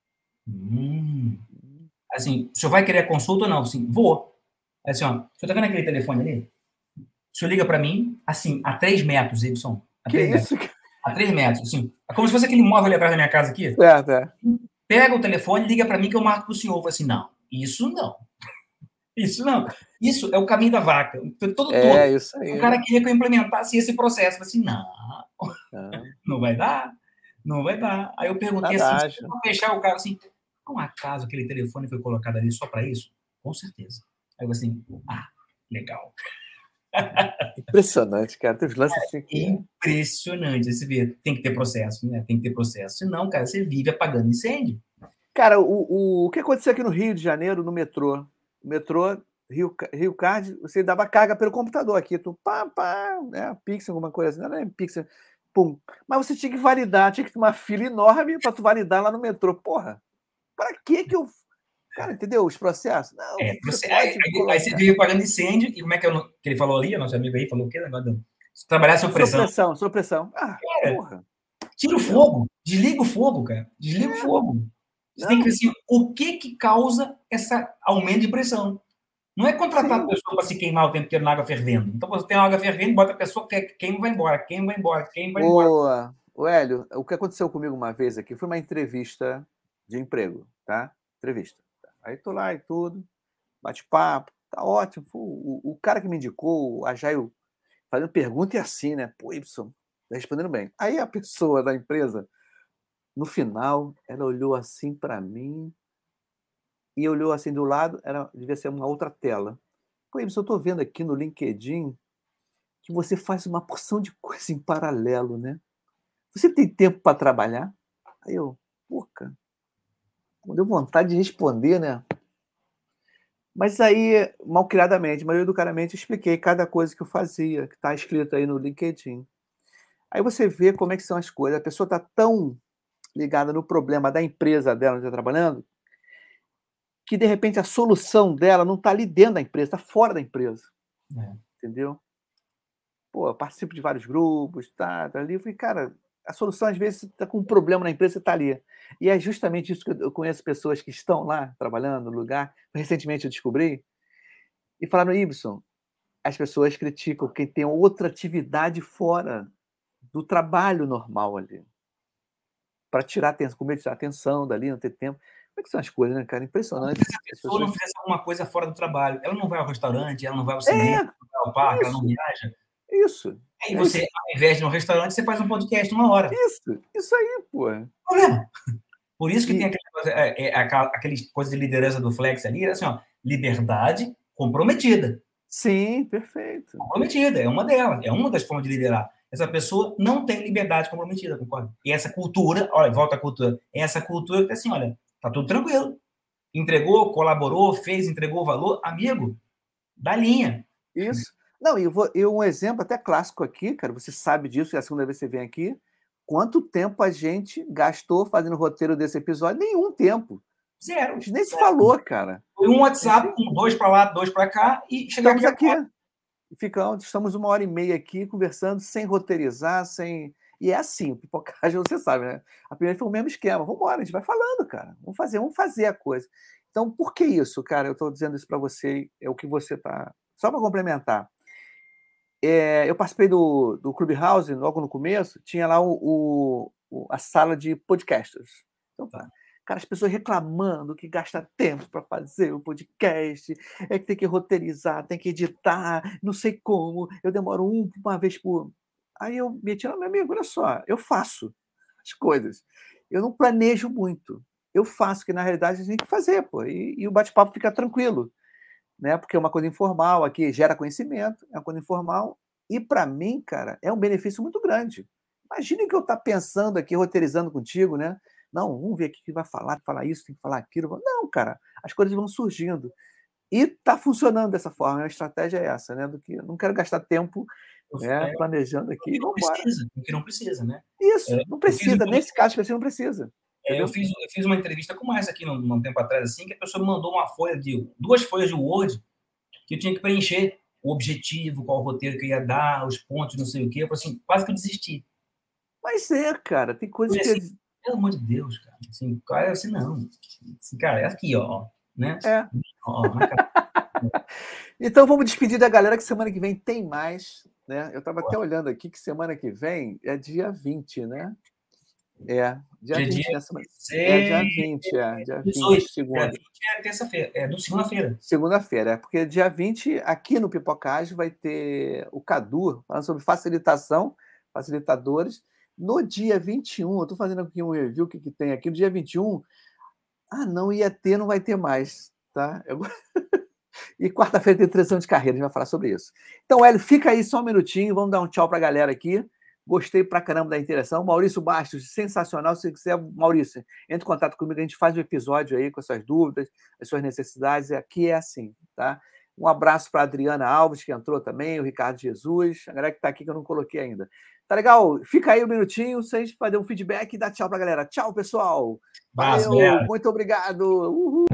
Hum. Assim, o senhor vai querer a consulta ou não? Assim, vou. Aí assim, ó, o senhor tá vendo aquele telefone ali? O senhor liga para mim, assim, a três metros, Y. A Que três isso? metros. A três metros, assim. É como se fosse aquele móvel ali atrás da minha casa aqui. Certo, é. Pega o telefone, liga para mim que eu marco pro senhor. Eu falo assim, não, isso não. Isso não. Isso é o caminho da vaca. Todo, É, todo. isso aí. O cara queria que eu implementasse esse processo. Eu falei assim, não, Não, não vai dar. Não vai dar. Aí eu perguntei nada assim, se acho. eu fechar o cara assim, por um acaso aquele telefone foi colocado ali só para isso? Com certeza. Aí eu assim, ah, legal. Impressionante, cara. Tem uns lances assim que é. Impressionante. Você vê, tem que ter processo, né? Tem que ter processo. Senão, cara, você vive apagando incêndio. Cara, o, o, o que aconteceu aqui no Rio de Janeiro, no metrô? O metrô, Rio, Rio Card, você dava carga pelo computador aqui. Tu pá, pá, né? Pixel, alguma coisa assim. Não era Pixel, pum. Mas você tinha que validar, tinha que ter uma fila enorme para tu validar lá no metrô. Porra, para que que eu. Cara, entendeu? Os processos? Não, É, você você, aí, pode aí, aí você colocar. vive apagando incêndio, e como é que, eu, que ele falou ali, o nosso amigo aí falou o quê? Se trabalhar sob pressão. Supressão, supressão. Ah, Cara, porra. tira o Entendeu? fogo, desliga o fogo, cara. Desliga o fogo. Você tem que ver Não, assim, o que que causa esse aumento de pressão. Não é contratar a sim. pessoa para se queimar o tempo inteiro na água fervendo. Então, você tem uma água fervendo, bota a pessoa, que queima, vai embora, queima, vai embora, queima, vai embora. O, o Hélio, o que aconteceu comigo uma vez aqui foi uma entrevista de emprego, tá? Entrevista. Aí tô lá e tudo, bate-papo, tá ótimo. Pô, O, o cara que me indicou, o Ajaio, fazendo pergunta e assim, né? Pô, Y, tá respondendo bem. Aí a pessoa da empresa, no final, ela olhou assim para mim e olhou assim do lado, era, devia ser uma outra tela. Pô, Y, eu tô vendo aqui no LinkedIn que você faz uma porção de coisa em paralelo, né? Você tem tempo para trabalhar? Aí eu, pô, cara, deu vontade de responder, né? Mas aí, malcriadamente, mas educadamente, expliquei cada coisa que eu fazia, que está escrito aí no LinkedIn. Aí você vê como é que são as coisas. A pessoa está tão ligada no problema da empresa dela onde está trabalhando, que de repente a solução dela não está ali dentro da empresa, está fora da empresa. É. Entendeu? Pô, eu participo de vários grupos, tá, tá ali. Eu falei, cara, a solução, às vezes, você está com um problema na empresa, você está ali. E é justamente isso que eu conheço pessoas que estão lá trabalhando no lugar. Recentemente eu descobri, e falaram, Ibson, as pessoas criticam quem tem outra atividade fora do trabalho normal ali. Para tirar atenção, com medo de tirar atenção dali, não ter tempo. Como é que são as coisas, né, cara? Impressionante. Se a As pessoa não pessoas. fizesse alguma coisa fora do trabalho, ela não vai ao restaurante, ela não vai ao cinema, É, não vai ao parque, ela não isso, viaja. isso. Aí É você, isso, ao invés de um restaurante, você faz um podcast uma hora. isso, isso aí, pô. Problema. Por isso que tem E, aquela coisa, é, é, aquela, aqueles coisas de liderança do Flex ali, assim, ó, liberdade comprometida. sim, perfeito. Comprometida, é uma delas, é uma das formas de liderar. Essa pessoa não tem liberdade comprometida, concorda? E essa cultura, olha, volta à cultura, essa cultura que assim, olha, tá tudo tranquilo. Entregou, colaborou, fez, entregou valor, amigo, dá linha. Isso. Não, e eu vou, eu, um exemplo até clássico aqui, cara, você sabe disso, é a segunda vez que você vem aqui. Quanto tempo a gente gastou fazendo o roteiro desse episódio? Nenhum tempo. A Zero. gente nem se Zero. falou, cara. Foi um A gente WhatsApp nem... com dois para lá, dois para cá e chegar Estamos aqui aqui. agora. Ficamos, estamos uma hora e meia aqui conversando, sem roteirizar, sem. E é assim, pipocagem, você sabe, né? A primeira foi o mesmo esquema. Vamos embora, a gente vai falando, cara. Vamos fazer, vamos fazer a coisa. Então, por que isso, cara? Eu estou dizendo isso para você, é o que você está... Só para complementar, é, eu participei do, do Clubhouse logo no começo, tinha lá o, o, a sala de podcasters. Então, tá. Cara, as pessoas reclamando que gasta tempo para fazer o podcast, é que tem que roteirizar, tem que editar, não sei como, eu demoro um, uma vez por... Aí eu meti, meu amigo, olha só, eu faço as coisas. Eu não planejo muito. Eu faço, que na realidade a gente tem que fazer, pô, e, e o bate-papo fica tranquilo, né? Porque é uma coisa informal, aqui gera conhecimento, é uma coisa informal, e para mim, cara, é um benefício muito grande. Imagine que eu estou pensando aqui, roteirizando contigo, né? Não, vamos ver aqui que vai falar, tem que falar isso, tem que falar aquilo. Não, cara, as coisas vão surgindo. E está funcionando dessa forma, a estratégia é essa, né? Do que eu não quero gastar tempo, né, é, planejando aqui, vamos embora. O que não precisa, né? Isso, é, não precisa. Nesse caso, você não precisa. É, eu, fiz, eu fiz uma entrevista como essa aqui, num, num tempo atrás, assim, que a pessoa me mandou uma folha de... duas folhas de Word que eu tinha que preencher o objetivo, qual o roteiro que eu ia dar, os pontos, não sei o quê. Eu falei assim, quase que eu desisti. Mas é, cara, tem coisas que... Assim, pelo amor de Deus, cara. Assim, cara, assim, não. Assim, cara, é aqui, ó. Né? É. Ó, na cara. Então vamos despedir da galera, que semana que vem tem mais, né? Eu estava até olhando aqui que semana que vem é dia vinte, né? É, dia Dia vinte, dia né? Semana... É dia vinte, é. Dia vinte, segunda. Dia vinte é terça-feira, é do segunda-feira. Segunda-feira, é porque dia vinte, aqui no Pipocagem, vai ter o Cadu, falando sobre facilitação, facilitadores. No dia vinte e um, eu estou fazendo aqui um review, o que, que tem aqui. No dia vinte e um, ah, não ia ter, não vai ter mais, tá? Eu... E quarta-feira tem transição de carreira, a gente vai falar sobre isso. Então, Hélio, fica aí só um minutinho, vamos dar um tchau para a galera aqui. Gostei pra caramba da interação. Maurício Bastos, sensacional. Se você quiser, Maurício, entre em contato comigo, a gente faz um episódio aí com as suas dúvidas, as suas necessidades. Aqui é assim, tá? Um abraço para a Adriana Alves, que entrou também, o Ricardo Jesus, a galera que está aqui que eu não coloquei ainda. Tá legal? Fica aí um minutinho, vocês fazer um feedback e dar tchau para a galera. Tchau, pessoal! Valeu, muito obrigado! Uhul.